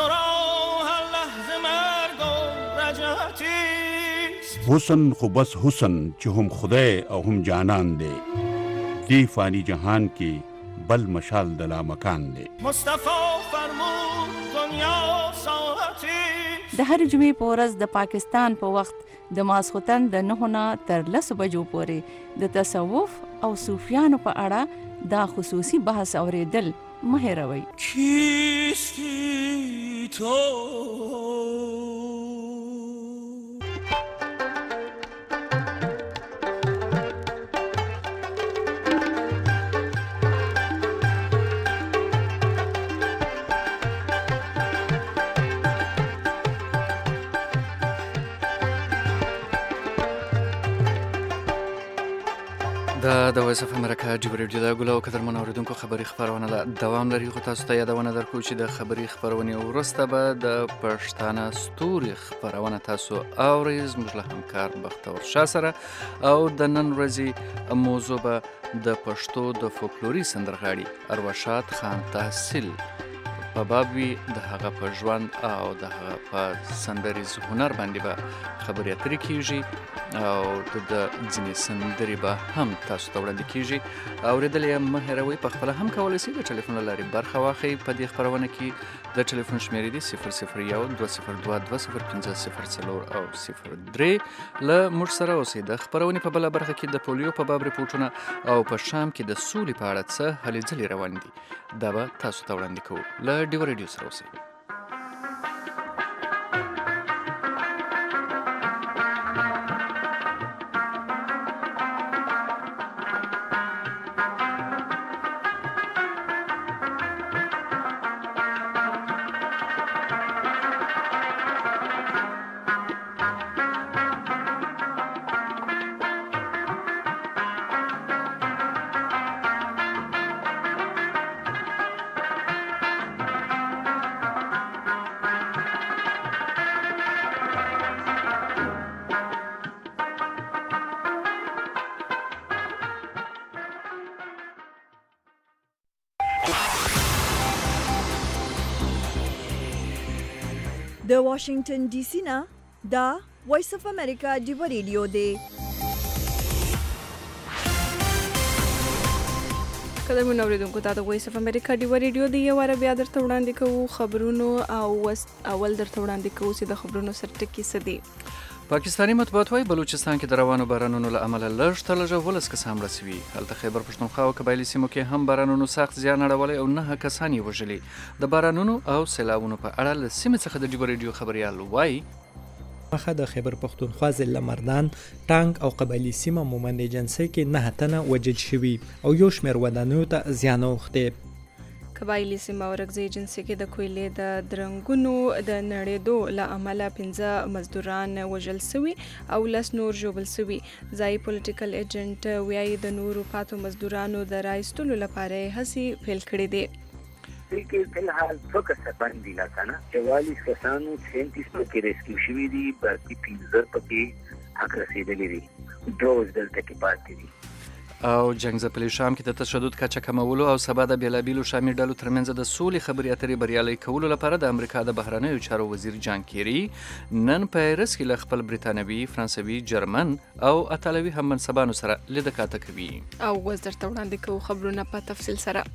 حسن خو بس حسن چې هم خدای او هم جانان دی، دی فانی جهان کې بل مشال د لامکان دی. مصطفی فرمود دنیا ساعتی. د هر جمعې په ورځ د پاکستان په وخت د ماسخوتن د نهو نه تر لسو بجو پورې د تصوف او صوفیانو په اړه دا خصوصي بحث اوریدل مه هېروئ. کیستی تو دا د وایس اف امریکا ډیو ریډیو د ګلو قدرمن اوریدونکو خبري خبرونه له دوام لري. خو تاسو ته یادونه درکو چې د خبري خبرونه ورسته به د پښتانه ستوري خبرونه تاسو اورئ زموږ له همکار بختور شاه سره. او د نن ورځې موضوع به د پښتو د فولکلوري سندرغاړي ارواښاد خان تحصیل په باب وي. د هغه په ژوند او د هغه په سندریز هنر باندې به خبرې اترې کیږي او د ځینې سندرې به هم تاسو ته وړاندې کیږي. اورېدل یې مه هېروئ. په خپله هم کولی شئ د ټلیفون له لارې برخه واخلئ. په دې خپرونه کې د ټلیفون شمېرې دي صفر صفر یو دوه صفر دوه دوه صفر پنځه صفر څلور او صفر درې. له موږ سره اوسئ. د خپرونې په بله برخه کې د پولیو په باب ریپورټونه او په شام کې د سولې په اړه څه هلې ځلې روان دي. دا به تاسو ته وړاندې کوو. له ډیو ریډیو سره اوسئ. د واشنگټن ډي سي نه دا وایس اف امریکا ډیو ریډیو دی. قدرمن اوریدونکو دا د وایس اف امریکا ډیو ریډیو دی. یو واره بیا درته وړاندې کوو خبرونو او اول درته وړاندې کوو چې د خبرونو سرټکي څه دي. پاکستانی مطبوعات وايي بلوچستان کې د روانو بارانونو له امله لږ تر لږه ولس کسان مړه سوي. هلته خیبر پښتونخوا او قبایلي سیمو کې هم بارانونو سخت زیان اړولی او نهه کسان یې وژلي. د بارانونو او سیلابونو په اړه له سیمې څخه د ډیو ریډیو خبریال وایي مخه د خیبر پښتونخوا ضلع مردان، ټانک او قبایلي سیمه مومند ایجنسۍ کې نه تنه وژل شوي او یو شمېر ودانیو ته زیان اوښتی. قبایلي سیمه او رګزي ایجنسۍ کې د کویلې د درنګونو د نړېدو له امله پنځه مزدوران وژل سوي او لس نور ژوبل سوي. ځایي پولیټیکل ایجنټ وایي د نورو پاتو مزدورانو د رایستلو لپاره هڅې پیل کړې دي. کې فلحال څو کسه باندې لا کنه چوالیس کسانو سینتیس پکې ریسکیو شوي دي، باقي پنځه پکې حق رسېدلي دي، دوه دلته کې پاتې دي. او جنگ ځپلي شام کې د تشدد کچه کمولو او سبا د بیلابیلو شامي ډلو ترمنځ د سولې خبرې اترې بریالۍ کولو لپاره د امریکا د بهرنیو چارو وزیر جان کیری نن پیرس کې له خپل بریتانوي، فرانسوي، جرمن او ایټالوي هم منصبانو سره لیدکاته کوي. او اوس درته وړاندې کوو خبرونه په تفصیل سره.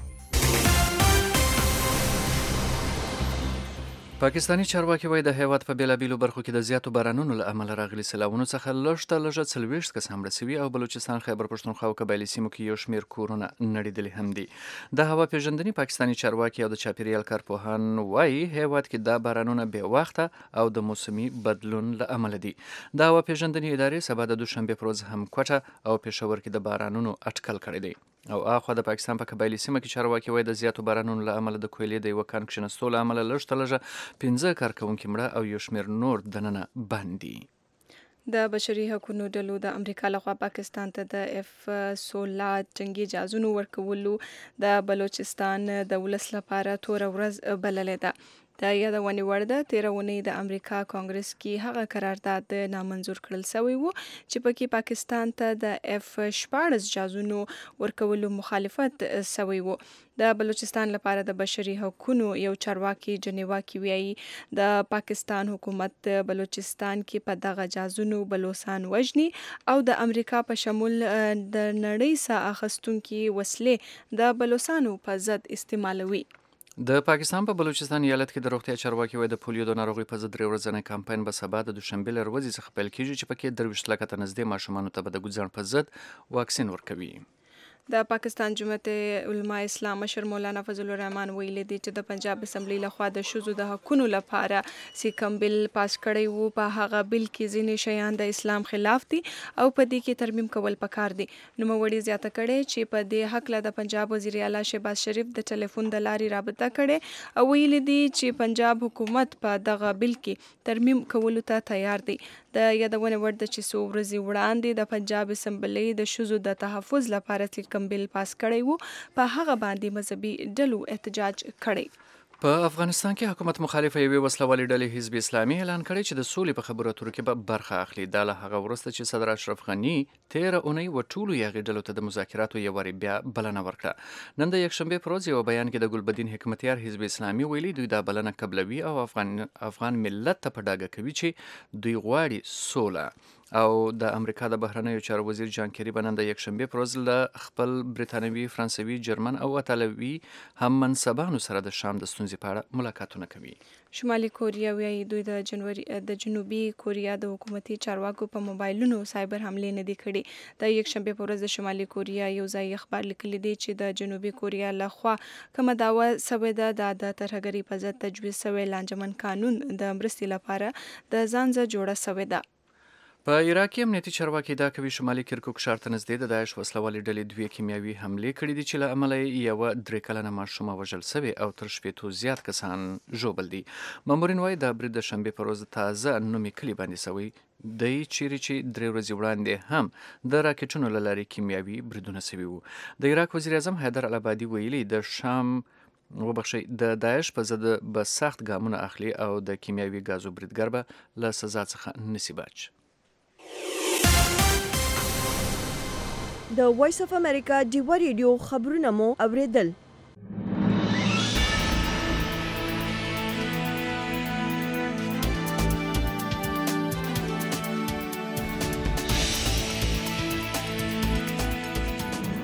پاکستانی چارواکي وايي د هیواد په بیلابیلو برخو کې د زیاتو بارانونو له امله راغلي سیلابونو څخه لږ تر لږه څلوېښت کسان مړه سوي او بلوچستان، خیبر پښتونخوا او قبایلي سیمو کې یو شمېر کورونه نړېدلي هم دي. د هوا پیژندنې پاکستانی چارواکي او د چاپیریال کارپوهان وايي هیواد کې دا بارانونه بې وخته او د موسمي بدلون له امله دي. د هوا پیژندنې ادارې سبا د دوشنبې پر ورځ هم کوټه او پېښور کې د بارانونو اټکل کړی دی. او اخوا د پاکستان په قبایلي سیمه کې چارواکي وايي د زیاتو بارانونو له امله د کویلې د یوه کان کښېنستو له امله لږ تر لږه پنځه کارکوونکي مړه او یو شمېر نور دننه بند دي. د بشري حقوقو ډلو د امریکا لخوا پاکستان ته د اف سولاد جنگي جهازونو ورکولو د بلوچستان د ولس لپاره توره ورځ بللې ده. د یادونې وړ ده تېره اونۍ د امریکا کانګرس کې هغه قرارداد نامنظور کړل سوی و چې پکې پاکستان ته د اف شپاړس جهازونو ورکولو مخالفت سوی و. د بلوچستان لپاره د بشري حقوقو یو چارواکي جنیوا کې وایي د پاکستان حکومت بلوچستان کې په دغه جهازونو بلوچستان وژني او د امریکا په شمول د نړۍ څخه اخیستونکي وسلې د بلوچستانو په ضد استعمالوي. د پاکستان په بلوچستان ایالت کې د روغتیا چارواکي وايي د پولیو د ناروغۍ په ضد درې ورځنی کمپاین به سبا د دوشنبې له ورځې څخه پیل کیږي چې پکې درویشت لکه ته نږدې ماشومانو ته به د ګوزڼ په ضد واکسین ورکوي. د پاکستان جمعیت علماء اسلام مشر مولانا فضل الرحمن ویلي دی چې د پنجاب اسمبلی لخوا د ښځو د حقوقو لپاره چې کوم بل پاس کړی وو په هغه بل کې ځینې شیان د اسلام خلاف دي او په دې کې ترمیم کول پکار دي. نوموړي زیاته کړې چې په دې حق له د پنجاب وزیر اعلی شهباز شریف د ټلیفون د لارې رابطه کړې او ویلي دی چې پنجاب حکومت په دغه بل کې ترمیم کولو ته تیار دی. د یادونې وړ ده چې څو ورځې وړاندې د پنجاب اسمبلی د ښځو د تحفظ لپاره چې کوم بل پاس کړی وو په هغه باندې مذهبي ډلو احتجاج کړی. په افغانستان کې حکومت مخالفه یوې وسلوالې ډلې حزب اسلامي اعلان کړی چې د سولې په خبرو اترو کې به برخه اخلي. دا له هغه وروسته چې صدر اشرف غني تېره اونۍ و ټولو یغې ډلو ته د مذاکراتو یو وارې بیا بلنه ورکړه. نن د یکشنبې پر ورځ یو بیان کې د ګلبدین حکمتیار حزب اسلامي ویلي دوی دا بلنه قبلوي او افغان افغان ملت ته په ډاګه کوي چې دوی غواړي سوله. او د امریکا د بهرنیو چارو وزیر جان کیری به نن د یکشنبې پر ورځ له خپل بریتانوي، فرانسوي، جرمن او ایټالوي هم منصبانو سره د شام د ستونزې په اړه ملاقاتونه کوي. شمالي کوریا وایي دوی د جنوري د جنوبي کوریا د حکومتي چارواکو په موبایلونو سایبر حملې نه دي کړي. د یکشنبې پر ورځ د شمالي کوریا یو ځای اخبار لیکلی دی چې د جنوبي کوریا لخوا کومه دعوه سوې ده د ترهګرۍ په ضد تجویز سوی لانجمن قانون د مرستې لپاره د ځانځه جوړه سوې ده. په عراق کې امنیتي چارواکي ادعا کوي شمالي کرکوک ښار ته نږدې د داعش وسلوالې ډلې دوې کیمیاوي حملې کړي دي چې له امله یې یوه درې کلنه ماشومه وژل سوې او تر شپېتو زیات کسان ژوبل دي. مامورین وایي دا برید د شنبې پر ورځ تازه نومي کلي باندې سوی دی چیرې چې درې ورځې وړاندې هم د راکټونو له لارې کیمیاوي بریدونه سوي وو. د عراق وزیر اعظم حیدر العبادي ویلي د شام وبخښئ د داعش په ضد به سخت ګامونه اخلي او د کیمیاوي ګازو بریدګر به له سزا څخه نسی بچ. د وایس اف امریکا ډیو ریډیو خبرونه مو اوریدل.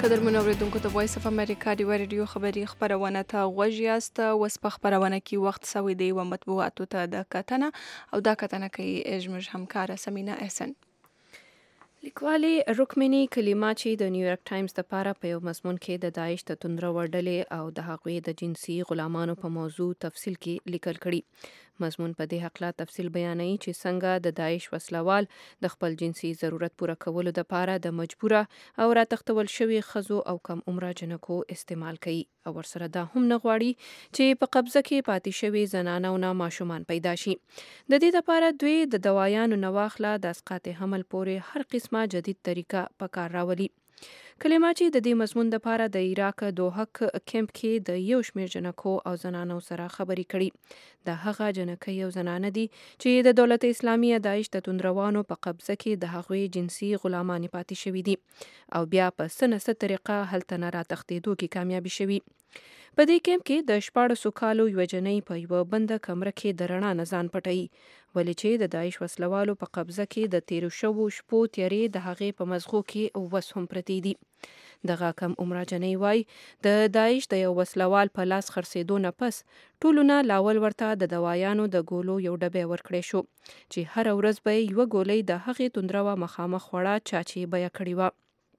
قدرمنو اوریدونکو ته وایس اف امریکا دی ریډیو خبری خبرونه ته غوږ یاست. اوس په خبرونه کې وخت سوي دی و مطبوعاتو ته د کتنه او دا کتنه کوي اجمج همکار سمینا احسن. لیکوالي رکمنی کلیماچی د نیویارک ټایمز لپاره په یو مضمون کې د داعش د توندره وړلې او د هغوی د جنسي غلامانو په موضوع تفصیل کې لیکل کړي. مضمون په دې حق لا تفصیل بیانوي چې څنګه د داعش وسلوال د خپل جنسي ضرورت پوره کولو لپاره د مجبوره او راتښتول شوي ښځو او کم عمره جنکو استعمال کوي او ورسره دا هم نه غواړي چې په قبضه کې پاتې شوي زنانه او نه ماشومان پیدا شي. د دې لپاره دوی د دوايانو نه واخله د اسقاط حمل پورې هر قسمه جدید طریقه په کار راولي. کلیماچی د دې مضمون لپاره د عراق دوحق کیمپ کې د یو شمېر جنکو او زنانو سره خبرې کړي. د هغه جنکۍ او زنانه دي چې د دولت اسلامي داعش د توندروانو په قبضه کې د هغوی جنسي غلامان پاتې شوي دي او بیا په څه نه څه طریقه هلته نه راتښتېدو کې کامیابي شوي. په دې کیمپ کې د شپاړسو کالو یوه جنۍ په یوه بنده کمره کې د رڼا نه ځان پټوي، ولې چې د داعش وسلوالو په قبضه کې د تیرو شوو شپو تیارې د هغې په مزغو کې اوس هم پرتې دي. دغه کم عمره جنۍ وای د داعش د یو وسلوال په لاس خرڅېدو نه پس ټولو نه لاول ورته د دوايانو د ګولو یو ډبی ورکړی شو چې هر ورځ به یوه ګولۍ د هغې توندروه مخامخ خوړه چاچې بیه کړې وه.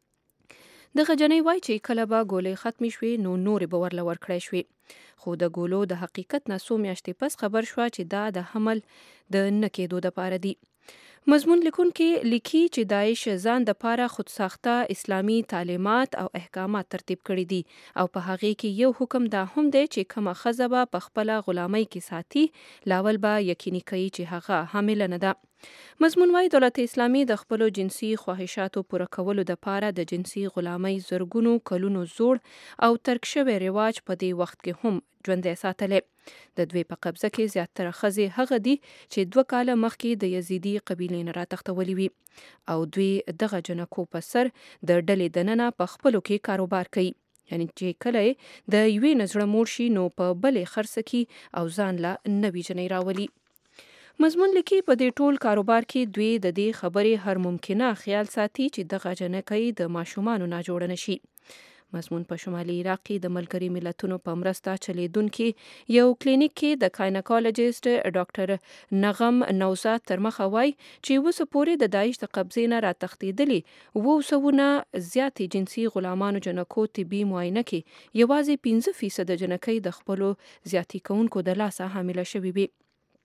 دغه جنۍ وای چې کله به ګولۍ ختمې شوې نو نورې به ورله ورکړی شوې، خو د ګولو د حقیقت نه څو میاشتې پس خبر شوه چې دا د حمل د نه کېدو دپاره دي. مضمون لیکونکي لیکي چې داعش ځان دپاره خودساخته اسلامي تعلیمات او احکامات ترتیب کړي دي او په هغې کې یو حکم دا هم دی چې کومه ښځه به په خپله غلامۍ کې ساتي لاول به یقیني کوي چې هغه حامله نه ده. مضمون وايي دولت اسلامي د خپلو جنسي خواهشاتو پوره کولو دپاره د جنسي غلامۍ زرګونو کلونو زوړ او ترک شوی رواج په دې وخت کې هم ژوندی ساتلی. د دوی په قبضه کې زیاتره ښځې هغه دي چې دوه کاله مخکې د یزیدي قبیلې نه راتښتولې وي او دوی دغه جنکو په سر د ډلې دننه په خپلو کې کاروبار کوي، یعنی چې کله د یوې نه زړه موړ شي نو په بلې خرڅه کړي او ځان له نوې جنۍ راولي. مضمون لیکي په دې ټول کاروبار کې دوی د دې خبرې هر ممکنه خیال ساتي چې دغه جنکۍ د ماشومانو نه جوړه نشي. مضمون په شمالي عراق کې د ملګري ملتونو په مرسته چلیدونکي یو کلینیک کې د کاینکالوجیسټ ډاکټر نغم نوزاد تر مخه وای چې اوس پورې د داعش د قبضې نه راتښتېدلي اوه سوونه زیاتې جنسي غلامانو جنکو طبي معاینه کې یوازې پنځه فیصده جنکۍ د خپلو زیاتې کوونکو د لاسه حامله شوي وي.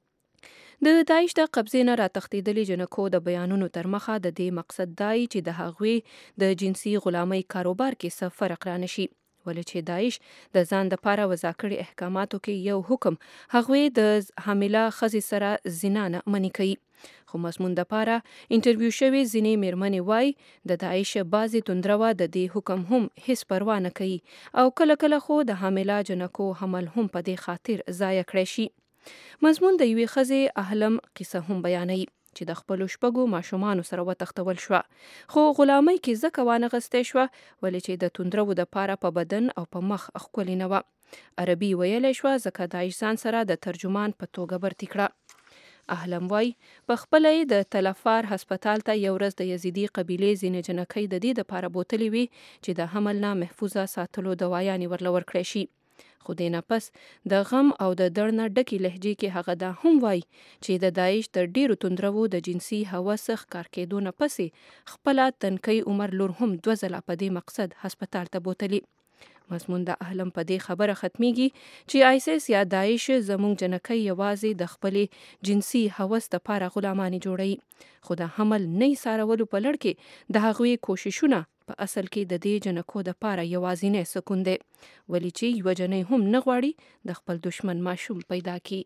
د داعش د قبضې نه راتښتېدلي جنکو د بیانونو تر مخه د دې مقصد دی چې د هغوی د جنسي غلامۍ کاروبار کې څه فرق را نشي، ولې چې داعش د ځان دپاره وضع کړي احکاماتو کې یو حکم هغوی د حامله ښځې سره زنا نه منع کوي. خو مضمون دپاره انټرویو شوې ځینې میرمنې وای د داعش بعضې توندروه د دې حکم هم هیڅ پروا نه کوي او کله کله خو د حامله جنکو حمل هم په دې خاطر ضایع کړی شي. مضمون د یوې ښځې اهلم قصه هم بیانوي چې د خپلو شپږو ماشومانو سره وتښتول شوه، خو غلامۍ کې ځکه وانغستی شوه ولې چې د توندرو دپاره په بدن او په مخ ښکلې نه وه. عربي ویلی شوه ځکه داعش ځان سره د ترجمان په توګه برتي کړه. اهلم وای په خپله د تلفار هسپتال ته یو ورځ د یزیدي قبیلې ځینې جنکۍ د دې دپاره بوتلې وي چې د حمل نه محفوظه ساتلو دوايانې ورله ورکړی شي. خو دې نه پس د غم او د دړ نه ډکې لهجې کې هغه دا هم وای چې د داعش د ډیرو توندرو د جنسي هوس ښکار کېدو نه پسې خپله تنکۍ عمر لور هم دوه ځله په دې مقصد هسپتال ته بوتلي. مضمون د اهلم په دې خبره ختمیږي چې آیسیس یا داعش زموږ جنکۍ یوازې د خپلې جنسي هوس دپاره غلامانې جوړوي، خو د حمل نه څارولو په لړ کې د هغوی کوششونه په اصل کې د دې جنکو دپاره یوازینی سکون دی، ولې چې یوه جنۍ هم نه غواړي د خپل دشمن ماشوم پیدا کړي.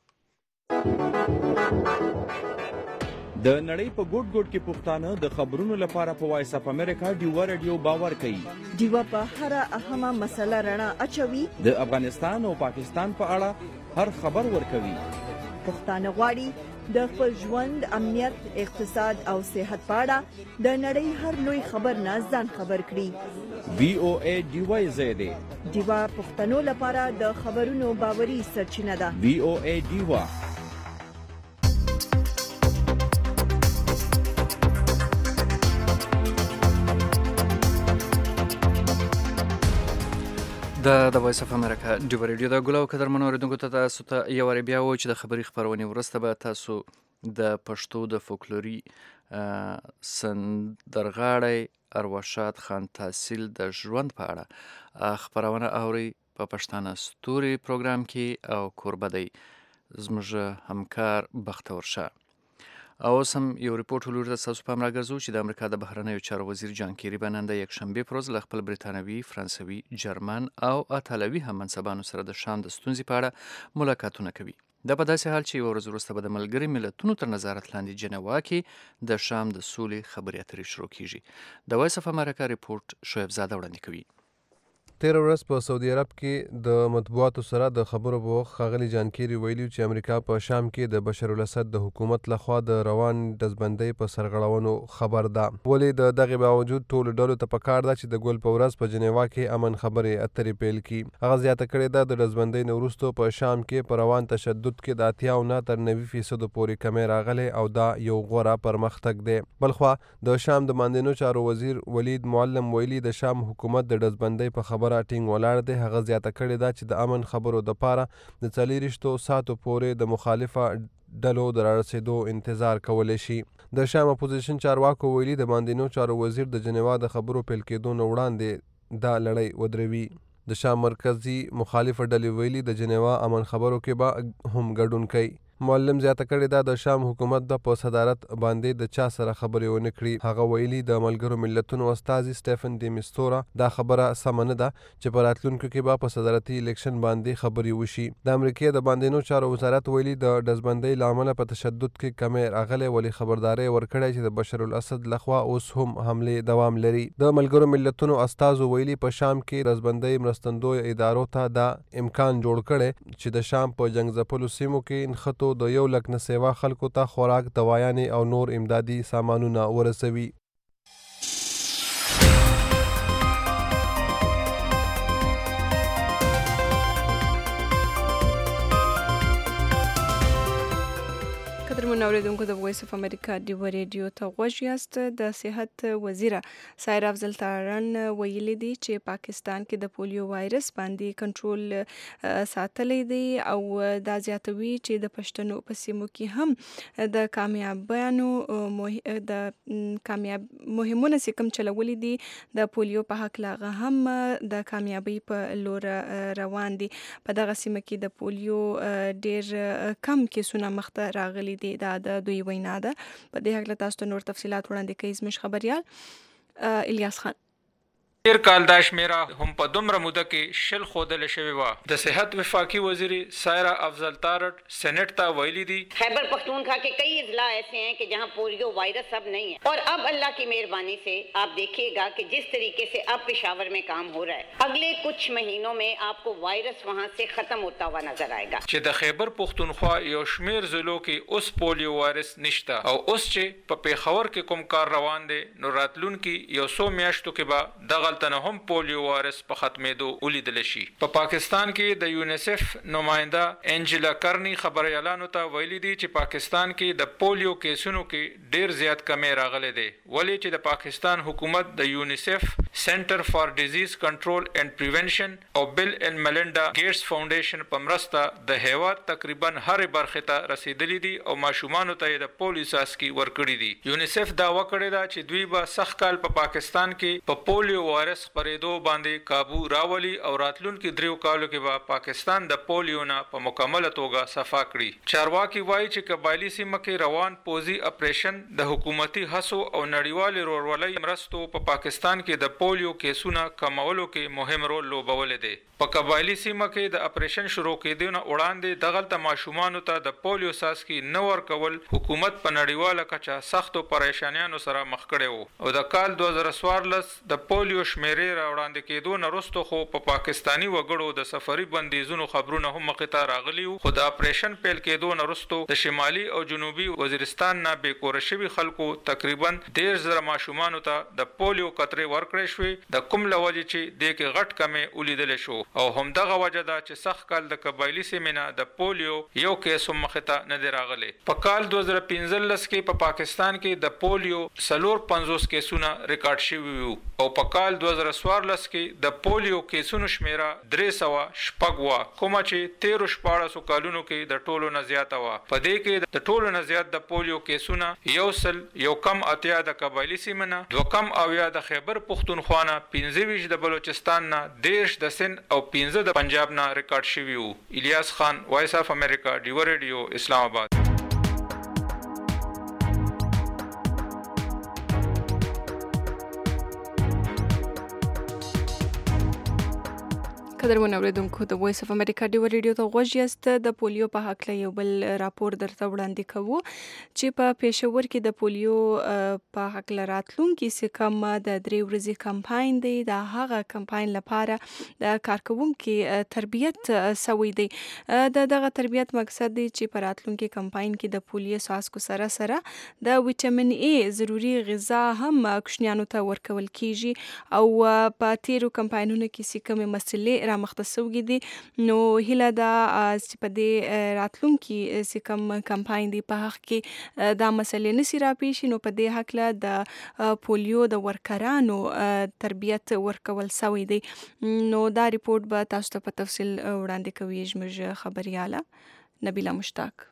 د نړۍ په ګوټ ګوټ کې پښتانه د خبرونو لپاره په وایس اف امریکا ډیوا رادیو باور کوي. ډیوا په هر اهمه مسله رڼا اچوي، د افغانستان او پاکستان په اړه هر خبر ورکوي. پښتانه غواړي د خپل ژوند، امنیت، اقتصاد او صحت په اړه د نړۍ هر لوی خبر نه ځان خبر کړي. وی او ای ډیوا زیاده ډیوا پښتنو لپاره د خبرونو باوري سرچینه ده. وی او ای ډیوا د د وایس اف امریکا ډیو ریډیو د ګلو قدرمنو اوریدونکو ته تاسو ته یو ور بیا و چې د خبري خبرونه ورسته به تاسو د پښتو د فولکلوري سندرغاړی ارواښاد خان تحصیل د ژوند په اړه خبرونه اوري په پښتانه ستوري پروګرام کې او کوربه دی زموږ همکار بختور شاه. او سم یو ریپورت ولور د تاسو په امر راګرځو چې د امریکا د بهرنیو چارو وزیر جان کیری بننده یک شنبه پر ورځ له خپل بریتانوي، فرانسوي، جرمن او ایتالوي هم منصبانو سره د شام د ستونزې په اړه ملاقاتونه کوي. دا په داسې حال چې یو ورځ وروسته به د ملګري ملتونو تر نظارت لاندې جنوا کې د شام د سولې خبرې اترې شروع کیږي. د وایس اف امریکا ریپورت شعیب زاده وړاندې کوي. تیر ورځ په سعودي عرب کې د مطبوعاتو سره د خبرو په وخت ښاغلي جان کیری ویلي چې امریکا په شام کې د بشر الاسد د حکومت لخوا د روان ډزبندۍ په سرغړونو خبر ده. ولې د دغې باوجود ټولو ډلو ته پکار ده چې د ګل په ورځ په جنیوا کې امن خبرې اترې پیل کړي. هغه زیاته کړې ده د ډزبندۍ نه وروسته په شام کې په روان تشدد کې د اتیاو نه تر نوي فیصدو پورې کمې راغلی او دا یو غوره پرمختګ دی. بلخوا د شام د ماندینو چارو وزیر ولید معلم ویلي د شام حکومت د ډزبندۍ په خبره ټینګ ولاړ دی. هغه زیاته کړې ده چې د امن خبرو دپاره د څلېرویشتو ساعتو پورې د مخالفه ډلو د رارسېدو انتظار کولی شي. د شام اپوزیشن چارواکو ویلي د ماندینو چارو وزیر د جنیوا د خبرو پیل کېدو نه وړاندې دا لړۍ ودروي. د شام مرکزي مخالفه ډلې ویلي د جنیوا امن خبرو کې به هم ګډون کوي. معلم زیاته کړې ده د شام حکومت د په صدارت باندې د چا سره خبرې ونه کړي. هغه ویلي د ملګرو ملتونو استازي سټیفن ډي میستورا دا خبره سمه نه ده چې په راتلونکو کې به په صدارتي الیکشن باندې خبرې وشي. د امریکې د باندینو چارو وزارت ویلي د ډزبندۍ له امله په تشدد کې کمې راغلی، ولې خبرداری ورکړی چې د بشر الاسد لخوا اوس هم حملې دوام لري. د ملګرو ملتونو استازو ویلي په شام کې ډزبندۍ مرستندویو ادارو ته دا امکان جوړ کړی چې د شام په جنګ ځپلو سیمو کې نښتو د یو لک نه سیوا خلکو ته خوراک، دوايانې او نور امدادي سامانونه ورسوي. قدرمن اوریدونکو د وایس اف امریکا ډیو ریډیو ته غوږ یاست. د صحت وزیره سایر افضل تارن ویلي دي چې پاکستان کې د پولیو وایرس باندې کنټرول ساتلی دی او دا زیاتوي چې د پښتنو په سیمو کې هم د کامیابانو د کامیاب مهمونه سکم چلولې دي د پولیو په حق لاغه هم د کامیابی په لور روان دي. په دغه سیمه کې د پولیو ډیر کم کیسونه مخته راغلي دي. دا د دوی وینا ده. په دې حق له تاسو ته نور تفصيلات وړاندې کوي زموږ خبريال الیاس خان. تیر کال دا شمیره هم په دومره موده کې شل خودل شوی و. د صحت وفاقی وزیر سایرا افضل تارٹ سینٹ ته ویلی دی خیبر پختونخوا کے کئی اضلاع ایسے ہیں کہ جہاں پولیو وائرس اب نہیں ہے اور اب اللہ کی مہربانی سے آپ دیکھیے گا کہ جس طریقے سے اب پشاور میں کام ہو رہا ہے اگلے کچھ مہینوں میں آپ کو وائرس وہاں سے ختم ہوتا ہوا نظر آئے گا. چې د خیبر پختونخوا یو شمیر ضلعو کې اوس پولیو وایرس نشته او اوس چې په پیښور کې کوم کار روان دی نو راتلونکي یو څو میاشتو کې به دغه تنه هم پولیو وایرس په ختمېدو ولیدل شي. په پاکستان کې د یونیسف نماینده انجلا کرنی خبريالانو ته ویلي دي چې پاکستان کې د پولیو کیسونو کې ډیر زیات کمی راغلی دی. ولې چې د پاکستان حکومت د یونیسف سنټر فار ډیزیز کنټرول اینڈ پریونشن او بل اینڈ میلنډا ګیټس فاونډیشن په مرسته د هیواد تقریبا هرې برخې ته رسیدلی دي او ماشومانو ته د پولیو څاڅکي ورکړي دي. یونیسف داوا کړې ده چې دوی به سخت کال په پاکستان کې په پولیو وایرس خپرېدو باندې قابو راولي او راتلونکي دریو کالو کې به پاکستان د پولیو نه په مکمله توګه صفا کړي. چارواکي وایي چې قبایلی سیمه کې روان پوزي اپریشن د حکومتي هڅو او نړیوالې ورورولۍ مرستو په پاکستان کې د پولیو کیسونه کمولو کې مهم رول لوبولی دی. په قبایلی سیمه کې د اپریشن شروع کېدو نه وړاندې دغلته ماشومانو ته د پولیو څاڅکي نه ورکول حکومت په نړیواله کچه سختو پریشانیانو سره مخ کړی و او د کال دوه زره څوارلس د پولیو شمیرې را وړاندې کېدو نه وروسته خو په پاکستاني وګړو د سفري بندیزونو خبرونه هم مخې ته راغلي وو. خو د اپریشن پیل کېدو نه وروسته د شمالي او جنوبي وزیرستان نه بې کوره شوي خلکو تقریبا دېرش زره ماشومانو ته د پولیو قطرې ورکړی شوې د کوم لوجه چې د کې غټ کمې ولیدل شو او هم دغه وجه دا چې سخت کال د قبایلی سیمه د پولیو یو کیس هم مخته نه دی راغلی. په کال دوه زره پنځلس کې په پا پاکستان کې د پولیو سلور پنځوس کیسونه ریکارډ شوي وو او په کال دوه زره څوارلس کې د پولیو کیسونو شمیره درې سوه شپږ وه کومه چې تیرو شپاړسو کالونو کې د ټولو نه زیاته وه. په دې کې د ټولو نه زیات د پولیو کیسونه یو سل یو کم اتیا د قبایلی سیمه نه، دوه کم اویا د خیبر پښتونخوا نه، پنځه ویشت د بلوچستان نه، دېرش د سند او پنځه د پنجاب نه ریکارډ شوي وو. الیاس خان، وایس اف امریکا، ډیو ریډیو، اسلام آباد. قدرمن اوریدونکو د وایس اف امریکا ډیو ریډیو ته غوږ یاست. د پولیو په حق له یو بل راپور درته وړاندې کوو چې په پېښور کې د پولیو په حق له راتلونکي څخه کم د درې ورځې کمپاین دی. د هغه کمپاین لپاره د کارکوونکو تربیت سوی دی. د دغه تربیت مقصد دی چې په راتلونکي کمپاین کې د پولیو څاڅکو سره سره د ویټامین ای ضروري غذا هم کوچنیانو ته ورکول کیږي او په تیرو کمپاینونو کې چې کومې مسلې را مختصوږي دي نو هیله دا چې په دې راتلونکي چې کوم کمپاین دی په حق کې دا مسلې نسی را پیښ نو په دې حق له د پولیو د ورکرانو تربیت ورکول سوی دی. نو دا ریپورت به تاسو ته په تفصیل وړاندې کوي زموږ خبرياله نبیله مشتاق.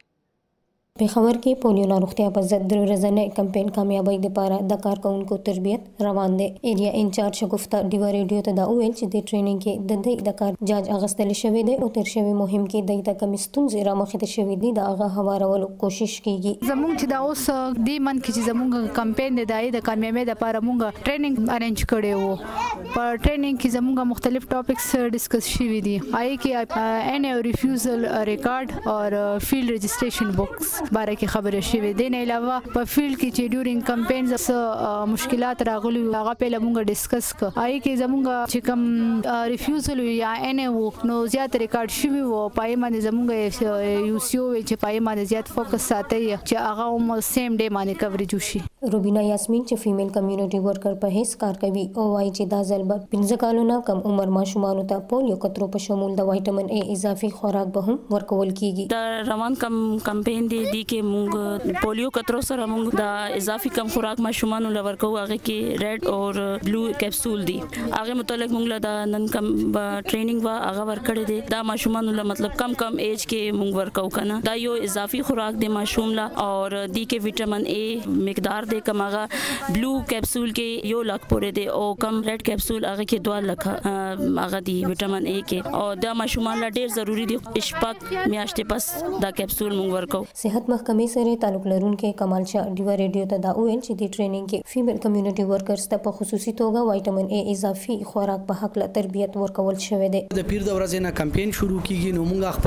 پېښور کې پولیو ناروغتیا په ضد درې ورځنی کمپاین کامیابی لپاره د کارکونکو تربیت روان دی. ایریا انچارج شګفتا ډیو ریډیو ته دا ویل چې د ټریننګ کې د دې د کار جاج اغستل شوی دی او تر شوی مهم کې د د کمستون زیرا مخې شوی دی د هغه هوارولو کوشش کیږي. زموږ چې دا اوس د من کې چې زموږ کمپاین دی د کامیابی لپاره موږ ټریننګ ارینج کړی وو. په ټریننګ کې زموږ مختلف ټاپکس ډیسکس شوی دي. آی کې ان ریفیوزل ریکارډ او فیلډ رجسټریشن بوکس باره کې خبرې شوې دي. نه علاوه په فیلډ کې چې ډیورینګ کمپاین څه مشکلات راغلي هغه په لمونږ ډیسکس ک. آی کې زمونږ چې کوم ریفیوزل یا ان او نو زیات ریکارډ شوی وو پای باندې زمونږ یو سی او چې پای باندې زیات فوکس ساتي چې هغه هم سیم ډے باندې کوریج وشي. روبینا یاسمین چې فیمیل کمیونټي ورکر په هیڅ کار کوي او وايي چې دا ځل به پنځه کالونه کم عمر ماشومان ته پولیو قطرو په شمول د وایټامین ای اضافي خوراک به هم ورکول کیږي. دا روان کم کمپاین دی دی کې موږ پولیو قطرو سره موږ د اضافي کم خوراک ماشومان لور کوو. هغه کې ریډ او بلو کیپسول دي. هغه متعلق موږ له د نن کم ټریننګ وا هغه ورکړی دی. دا ماشومان له مطلب کم کم ایج کې موږ ورکو کنه. دا یو اضافي خوراک دی ماشوم لا اور دی کې وټامین ای مقدار دی کم هغه بلو کیپسول کې یو لاک پورې دی او کم ریډ کیپسول هغه کې دوه لاک هغه دی وټامین ای کې او دا ماشومان لا ډیر ضروری دی. شپږ میاشتې پس دا کیپسول موږ ورکو. صحت محکمې سره تعلق لرونکي کمال شاه ډیو ریډیو ته دا ویل چې د ټریننګ کې فیمیل کمیونټي ورکرز ته په خصوصي توګه وایټامین ای اضافي خوراک په حق له تربیت ورکول شوی دی. د پیر د ورځې نه کمپاین شروع کیږي نو موږ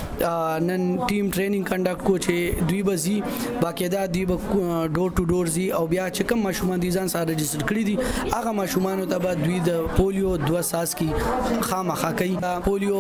خپل نن ټیم ټریننګ کنډکټ کو چې دوی بزي باقاعده دی ډور ټو ډور زی او بیا چې کوم ماشومان دي ځان سره رجسټر کړی دي هغه ماشومان ته به دوی د پولیو دوه ساس کی خامخا کوي. پولیو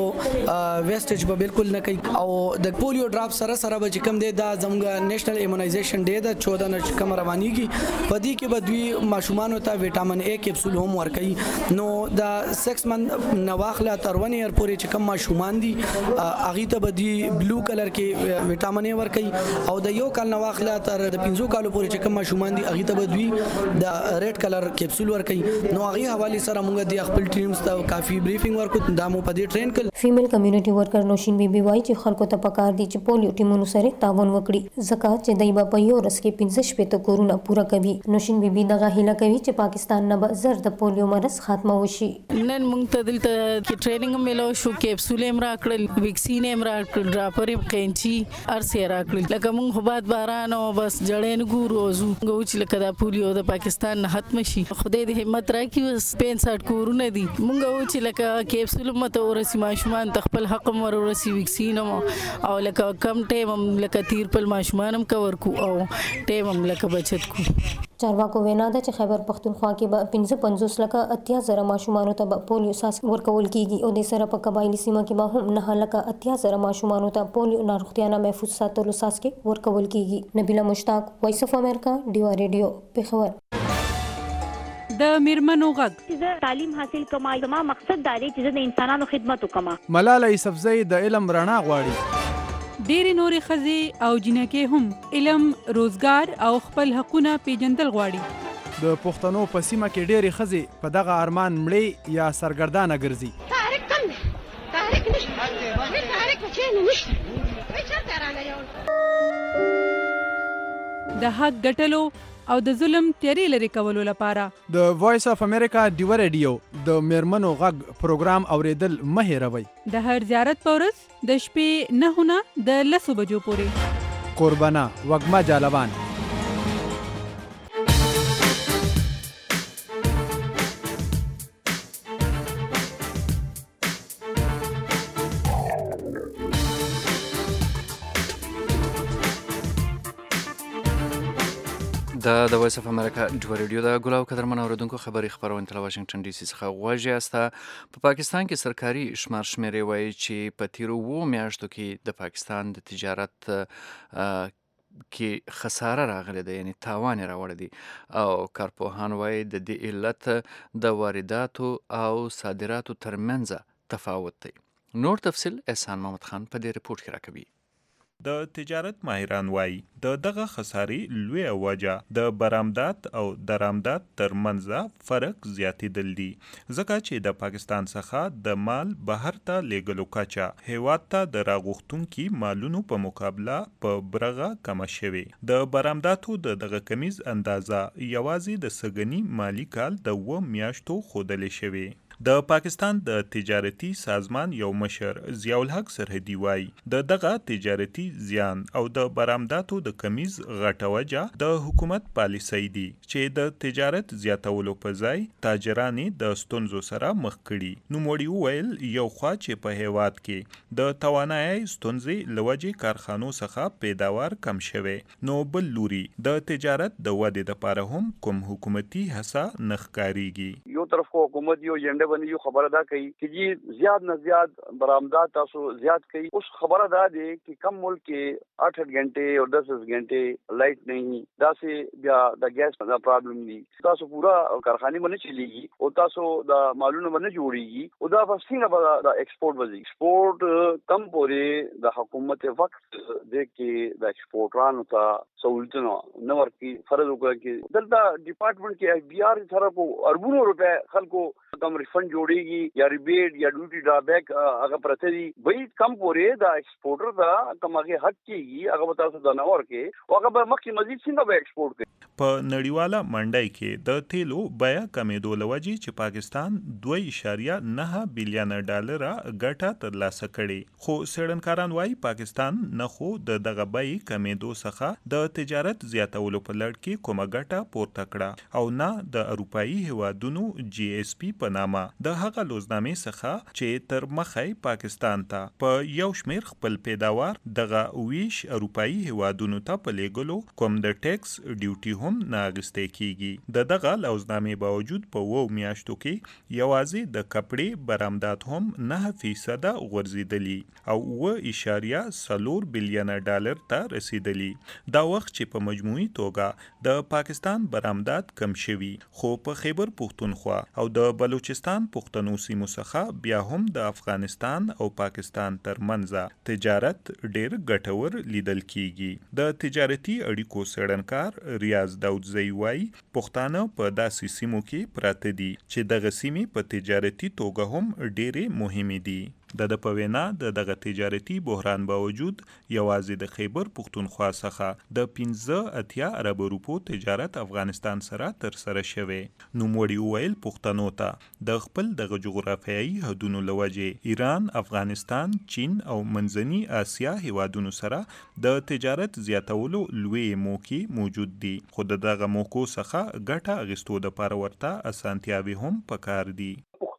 ویسټیج به بالکل نه کوي او د پولیو ډراپ سره سره به چې کوم دی دا زموږ نېشنل ایمونایزیشن ډے د چودہ نه کوم روانيږي په دې کې به دوی ماشومان ته وټامین ای کیپسول هم ورکوي. نو دا سکس من نواخله تر ون ایئر پورې چې کوم ماشومان دي هغه ته به دوی بلو کلر کې وټامین ای ورکوي او د یو کال نواخله تر د پنځو کالو پورې چې کوم ماشومان دي هغه ته به دوی د ریډ کلر کیپسول ورکوي. نو هغه حواله سره موږ د خپل ټیمز ته کافي بریفینګ ورکو دا مو په دې ټرین کړ. فیمیل کمیونټي ورکر نوشین بي بي وايي چې خلکو ته پکار دي چې پولیو ټیمونو سره تعاون وکړي ځکه چې دای په یو ورځ کې پنځه شپږ کورونه پوره کوي. نوشین بي بي دغه هیله کوي چې پاکستان نه به زر د پولیو مرض ختمه وشي. نن موږ ته دلته کې ټریننګ ملو شو کیپسول هم راکړل ویکسین هم راکړل ډراپر هم کینچی ارسه راکړل لکه موږ خو باد باران او بس جړین ګورو زو غوچ لکه د پولیو د پاکستان نه ختم شي. خدای دې همت راکړي وس پنځه کورونه دي موږ و چې لکه کیپسول مته ورسی ماشومان تخپل حق مر ورسی ویکسین او لکه کم ټیم لکه تیر په ماشومان هم کور کو او ټیم هم لکه بچت کو. چارواکو وینا ده چې خیبر پښتونخوا کې به پنځه پنځوس لکه اتیا زره ماشومان ته پولیو ساس ورکول کیږي او د سره په قبایلی سیمه کې به هم نه لکه اتیا زره ماشومان ته پولیو ناروغتیا نه محفوظ ساتلو ساس کې ورکول کیږي. نبیله مشتاق، وایس اف امریکا، ډیو ریډیو، پېښور. د میرمنو غږ چې تعلیم حاصل کوم زما مقصد دا دی چې د انسانانو خدمت وکم. ملاله یوسفزۍ د علم رڼا غواړي. ډېرې نورې ښځې او جنکې هم علم، روزګار او خپل حقونه پیژندل غواړي. د پښتنو په سیمه کې ډېرې ښځې په دغه ارمان مړې یا سرګردانه ګرځي. تحریک کم دی، تحریک نشته، هیڅ تحریک پکې نه نشته، هیڅ چېرته رانه یو. د حق ګټلو او د ظلم تیارې لرې کولو لپاره د وایس اف امریکا ډیو ریډیو د میرمنو غږ پروګرام اوریدل مه هېروئ. د هر زیارت په ورځ د شپې نهو نه د لسو بجو پورې. قربانه وږمه جالبان. دا د وایس اف امریکا ډیو ریډیو د ګلاو قدرمن اوریدونکو خبري خبرونه تل واشنگټن ډي سي څخه غواړي استه. په پاکستان کې سرکاري شمار شمیرې وایي چې په تیرو وو میاشتو کې د پاکستان د تجارت کې خساره راغلې ده، یعنی تاوان راوړی دی، او کارپوهان وایي د دې علت د وارداتو او صادراتو ترمنځ تفاوت دی. نور تفصیل احسان محمد خان په دې رپورټ کې راکوي. د تجارت ماهران وایي د دغه خسارې لویه وجه د برآمدات او درآمدات ترمنځ فرق زیاتېدل دي، ځکه چې د پاکستان څخه د مال بهر ته لیږلو کچه هیواد ته د راغوښتونکي مالونو په مقابله په برغه کمه شوې. د برآمداتو د دغه کمیز اندازه یوازې د سږني مالي کال د اوه میاشتو ښودلې شوې. د پاکستان د تجارتي سازمان یو مشر ضیاء الحق سرحدي وایي د دغه تجارتي زیان او د برآمداتو د کمیز غټه وجه د حکومت پالیسۍ دي چې د تجارت زیاتولو په ځای تاجرانې د ستونزو سره مخ کړي. نوموړي وویل یو خوا چې په هیواد کې د توانایي ستونزې له وجې کارخانو څخه پیداوار کم شوی، نو بل لوري د تجارت د ودې دپاره هم کوم حکومتي هڅه نه ښکارېږي. یو طرف کو حکومت یو ایجنډا باندې یو خبره دا کوي چې جی زیات نه زیات برآمدات تاسو زیات کوي. اوس خبره دا دی چې کم ملک کې آٹھ घंटे اور دس घंटे لائٹ نہیں، دا سے بیا د ګیس دا پرابلم دی، تاسو پورا کارخانه باندې چلیږي او تاسو دا مالونه باندې جوړیږي او دا څنګه به دا ایکسپورټ وځي. ایکسپورټ کم پورې د حکومت وخت د کې د ایکسپورټرانو ته سہولتونه نه ورکړي. فرض وکړه چې دلته ډپارټمنټ کې ایف بی آر سره کو اربونو روپے خلکو کم ریفند جوړیږي یا ریبیټ یا ډیوټي ډرابیک هغه پرته دي. وای کم پورې دا ایکسپورټر دا کوم هغه حق کیږي هغه به تاسو د نور کې او هغه به مخکې مزید څنګه به ایکسپورټ کوي. په نړیواله منډۍ کې د تیلو بیه کمېدو له وجې چې پاکستان دوه اعشاریه نهه بلیونه ډالره ګټه ترلاسه کړې، خو څېړنکاران وایي پاکستان نه خو د دغه بیې کمېدو څخه د تجارت زیاتولو په لړ کې کومه ګټه پورته کړه او نه د اروپایي هیوادونو جی ایس پی په نامه د هغه لوزنامې څخه چې تر مخی پاکستان ته په یو شمیر خپل پیداوار دغه ویش اروپایي هیوادونو ته په لیږلو کوم د ټیکس ډیوټي هم نه اخیستې کیږي. د دغه لوزنامې باوجود په اوو میاشتو کې یوازې د کپړې برآمدات هم نهه فیصده غورځېدلي او اوه اعشاریه څلور بلیونه ډالر ته رسېدلي. دا وخت چې په مجموعي توګه د پاکستان برآمدات کم شوي، خو په خیبر پښتونخوا او د بلوچستان پښتنو سیمو څخه بیا هم د افغانستان او پاکستان ترمنځ تجارت ډیر ګټور لیدل کیږي. د تجارتي اړیکو څېړنکار ریاض داودزی وایي پښتانه په داسې سیمو کې پراته دي چې دغه سیمې په تجارتي توګه هم ډیرې مهمې دي. د د په وینا د دغه تجارتي بحران باوجود یوازې د خیبر پښتونخوا څخه د پنځه اتیا ارب روپو تجارت افغانستان سره ترسره شوی. نوموړي وویل پښتنو ته د خپل دغه جغرافیایي حدونو له وجې ایران، افغانستان، چین او منځني اسیا هیوادونو سره د تجارت زیاتولو لویې موقع موجود دي، خو د دغه موقعو څخه ګټه اخیستو دپاره ورته اسانتیاوې هم پکار دي.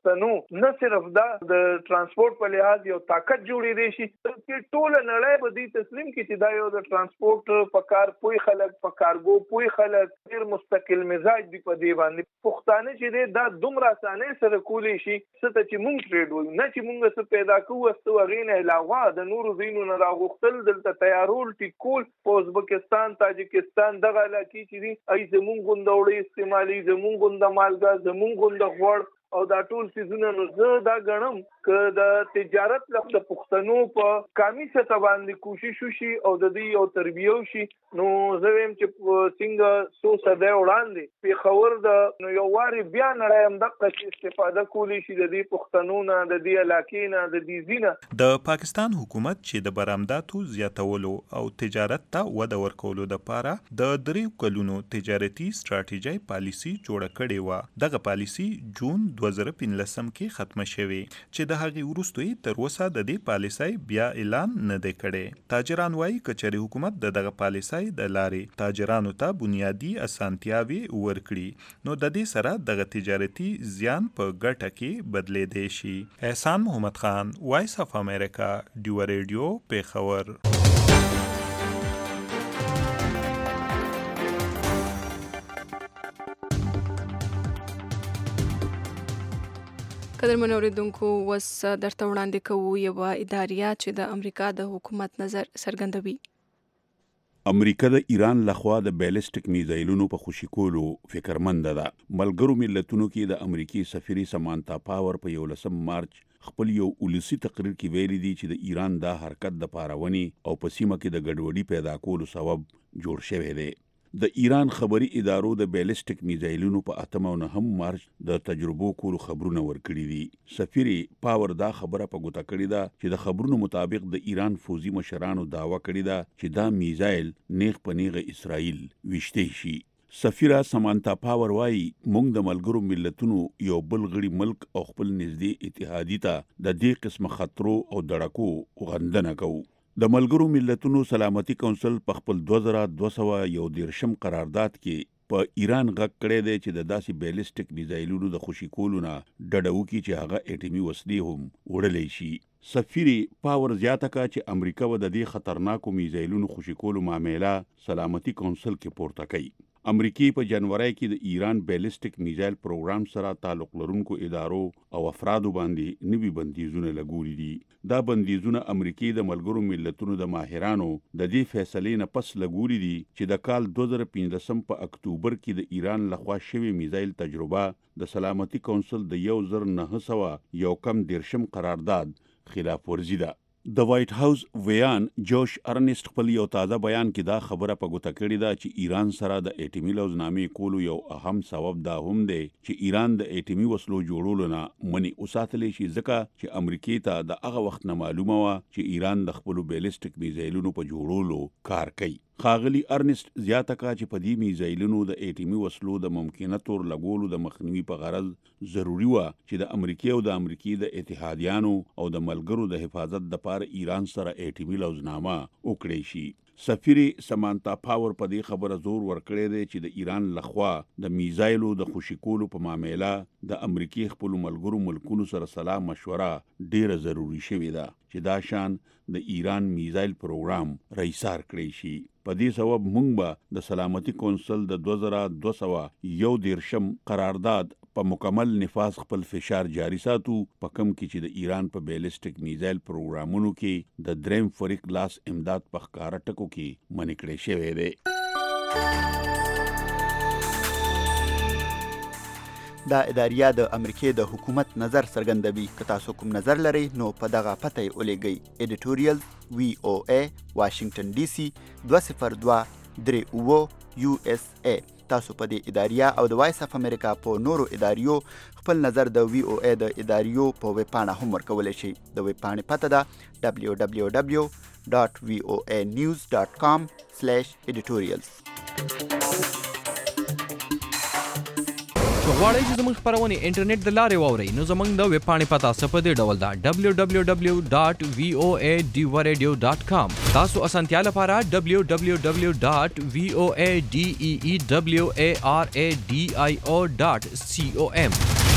پښتنو نه صرف دا د ترانسپورت په لحاظ یو طاقت جوړې دی شي چې ټول نړۍ به دې تسلیم کړي چې دا یو د ترانسپورت په کار پوي خلک په کارګو پوي خلک ډیر مستقل مزاج دی په دې باندې پښتانه چې دی دا دومره اسانه سره کولی شي څه چې مونږ ټریډ وایو نه چې مونږ څه پیدا کوو استو غینه علاوه د نورو زینو نه راغختل دلته تیارول ټیکول په ازبکستان تاجکستان دغه علاقې چې دي ای زمونږ غونډوړې استعمالي زمونږ غونډه مالګه زمونږ غونډه غوړ او دا ټول سيزونه نو زه دا غنم ک د تجارت لپاره پښتنو په کامي سطح باندې کوشش وشي او د دې او تربیو شي نو زه ویم چې څنګه سو سده وړاندې په خبر د نو یو واري بیا نړۍ هم دغه استفاده کولی شي د دې پښتنو نه د دې علاقې نه د دې زینه د پاکستان حکومت چې د برآمداتو زیاتولو او تجارت ته وده ورکولو لپاره د دریو کلونو تجارتي ستراتیژي پالیسي جوړه کړې و دغه پالیسي جون دوه زره پنځلسم کې ختمه شوه چې د هغې وروسته تر اوسه د دې پالیسۍ بیا اعلان نه دی کړی تاجران وایي کچري حکومت د دغه پالیسۍ د لارې تاجرانو ته بنیادی اسانتیاوي ورکړي نو د دې سره دغه تجارتي زیان په ګټه کې بدلېدی شي احسان محمد خان وایس اف امریکا ډیو ریډیو پیښور قدرمن اوریدونکو وس درته وړاندې کوو یو اداریه چې د امریکا د حکومت نظر څرګندوي امریکا د ایران لخوا د بیلسټیک میزایلونو په خوشی کولو فکرمند ده ملګرو ملتونو کې د امریکای سفیر سمانتا پاور په یولسم مارچ خپل یو ولسی تقریر کې ویلي دي چې د ایران دا حرکت د پاراوني او په سیمه کې د ګډوډي پیدا کولو سبب جوړ شوی دی د ایران خبري ادارو د بیلسټیک میزایلونو په اتم او نهم مارچ د تجربو کولو خبرونه ورکړي دي سفیر پاور دا خبره په ګوته کړې ده چې د خبرونو مطابق د ایران فوزي مشرانو داوا کړې ده چې دا میزایل نیغ په نیغه اسرائیل وشته شي سفیره سمانتا پاور وايي موږ د ملګرو ملتونو یو بل غړي ملک او خپل نږدې اتحادی ته د دې قسم خطرو او دړکو غندنه کوو د ملګرو ملتونو سلامتی کونسل په خپل دوه زره دوه سوه یو دیرشم قرارداد کې په ایران غږ کړی دی چې د داسې بیلسټیک میزایلونو د خوشی کولو نه ډډه وکړي چې هغه اټومي وسلې هم وړلی شي سفیر پاور زیاته کړه چې امریکا به د دې خطرناکو میزایلونو خوشی کولو معامله سلامتی کونسل کې پورته کوي امریکای په جنوري کې د ایران بیلسټیک میزایل پروګرام سره تعلق لرونکو ادارو او افرادو باندې نوي بندیزونه لګولي دي دا بندیزونه امریکای د ملګرو ملتونو د ماهرانو د دې فیصلې نه پس لګولي دي چې د کال دوه زره پنځلسم په اکتوبر کې د ایران لخوا شوی میزایل تجربه د سلامتی کونسل د یو زر نه سوه یو کم دیرشم قرارداد خلاف ورزي ده د وایټ هاوس ویان جوش ارنست خپل یو تازه بیان کې دا خبره په ګوته کړې ده چې ایران سره د اټومي لوزنامې کولو یو اهم سبب دا هم دی چې ایران د اټومي وسلو جوړولو نه منی اوساتلی شي ځکه چې امریکای ته د هغه وخت نه معلومه وه چې ایران د خپلو بیلسټیک میزایلونو په جوړولو کار کوي خاغلی ارنست زیاته کا چې په دې میزایلونو د اټومي وسلو د ممکنه تور لګولو د مخنیوي په غرض ضروری و چې د امریکای او د امریکای د اتحادیانو او د ملګرو د حفاظت لپاره ایران سره اټومي لوزنامه وکړي شي سفیر سمانتا پاور په دې خبره زور ورکړی دی چې د ایران لخوا د میزایلو د خوشی کولو په معامله د امریکای خپل ملګرو ملکونو سره سلا مشوره ډیره ضروری شوې ده چې دا شان د ایران میزایل پروګرام رئیسار کړی شي په دې سبب موږ به د سلامتی کونسل د دوه زره دوه سوه یو دیرشم قرارداد په مکمل نفاذ خپل فشار جاری ساتو په کم کې چې د ایران په بیلسټیک میزایل پروګرامونو کې د دریم فریق لاس امداد په ښکاره ټکو کې منع کړی شوی دی دا اداریه د امریکای د حکومت نظر څرګندوي که تاسو کوم نظر لرئ نو په دغه پته یې ولیږئ ایډیټوریل وی او ای واشنگټن ډي سي دوه صفر دوه درې اووه یو اس ای تاسو په دې اداریه او د وایس اف امریکا په نورو اداریو خپل نظر د وی او ای د اداریو په ویب پاڼه هم ورکولی شئ د ویب پاڼې پته ده ډبلیو ډبلیو ډبلیو ډاټ وی او ای نیوز ډاټ کام سلیش ایډیټوریلز غواړئ چې زموږ خپرونې انټرنیټ د لارې واورئ نو زموږ د ویب پاڼې پته څه په دې ډول ده ډبلیو ډبلیو ډبلیو ډاټ وی او ای ډیو ریډیو ډاټ کام تاسو اسانتیا لپاره ډبلیو ډبلیو ډبلیو ډاټ وی او ای ډي ای ای ډبلیو ای آر ای ډي آی او ډاټ سی او ام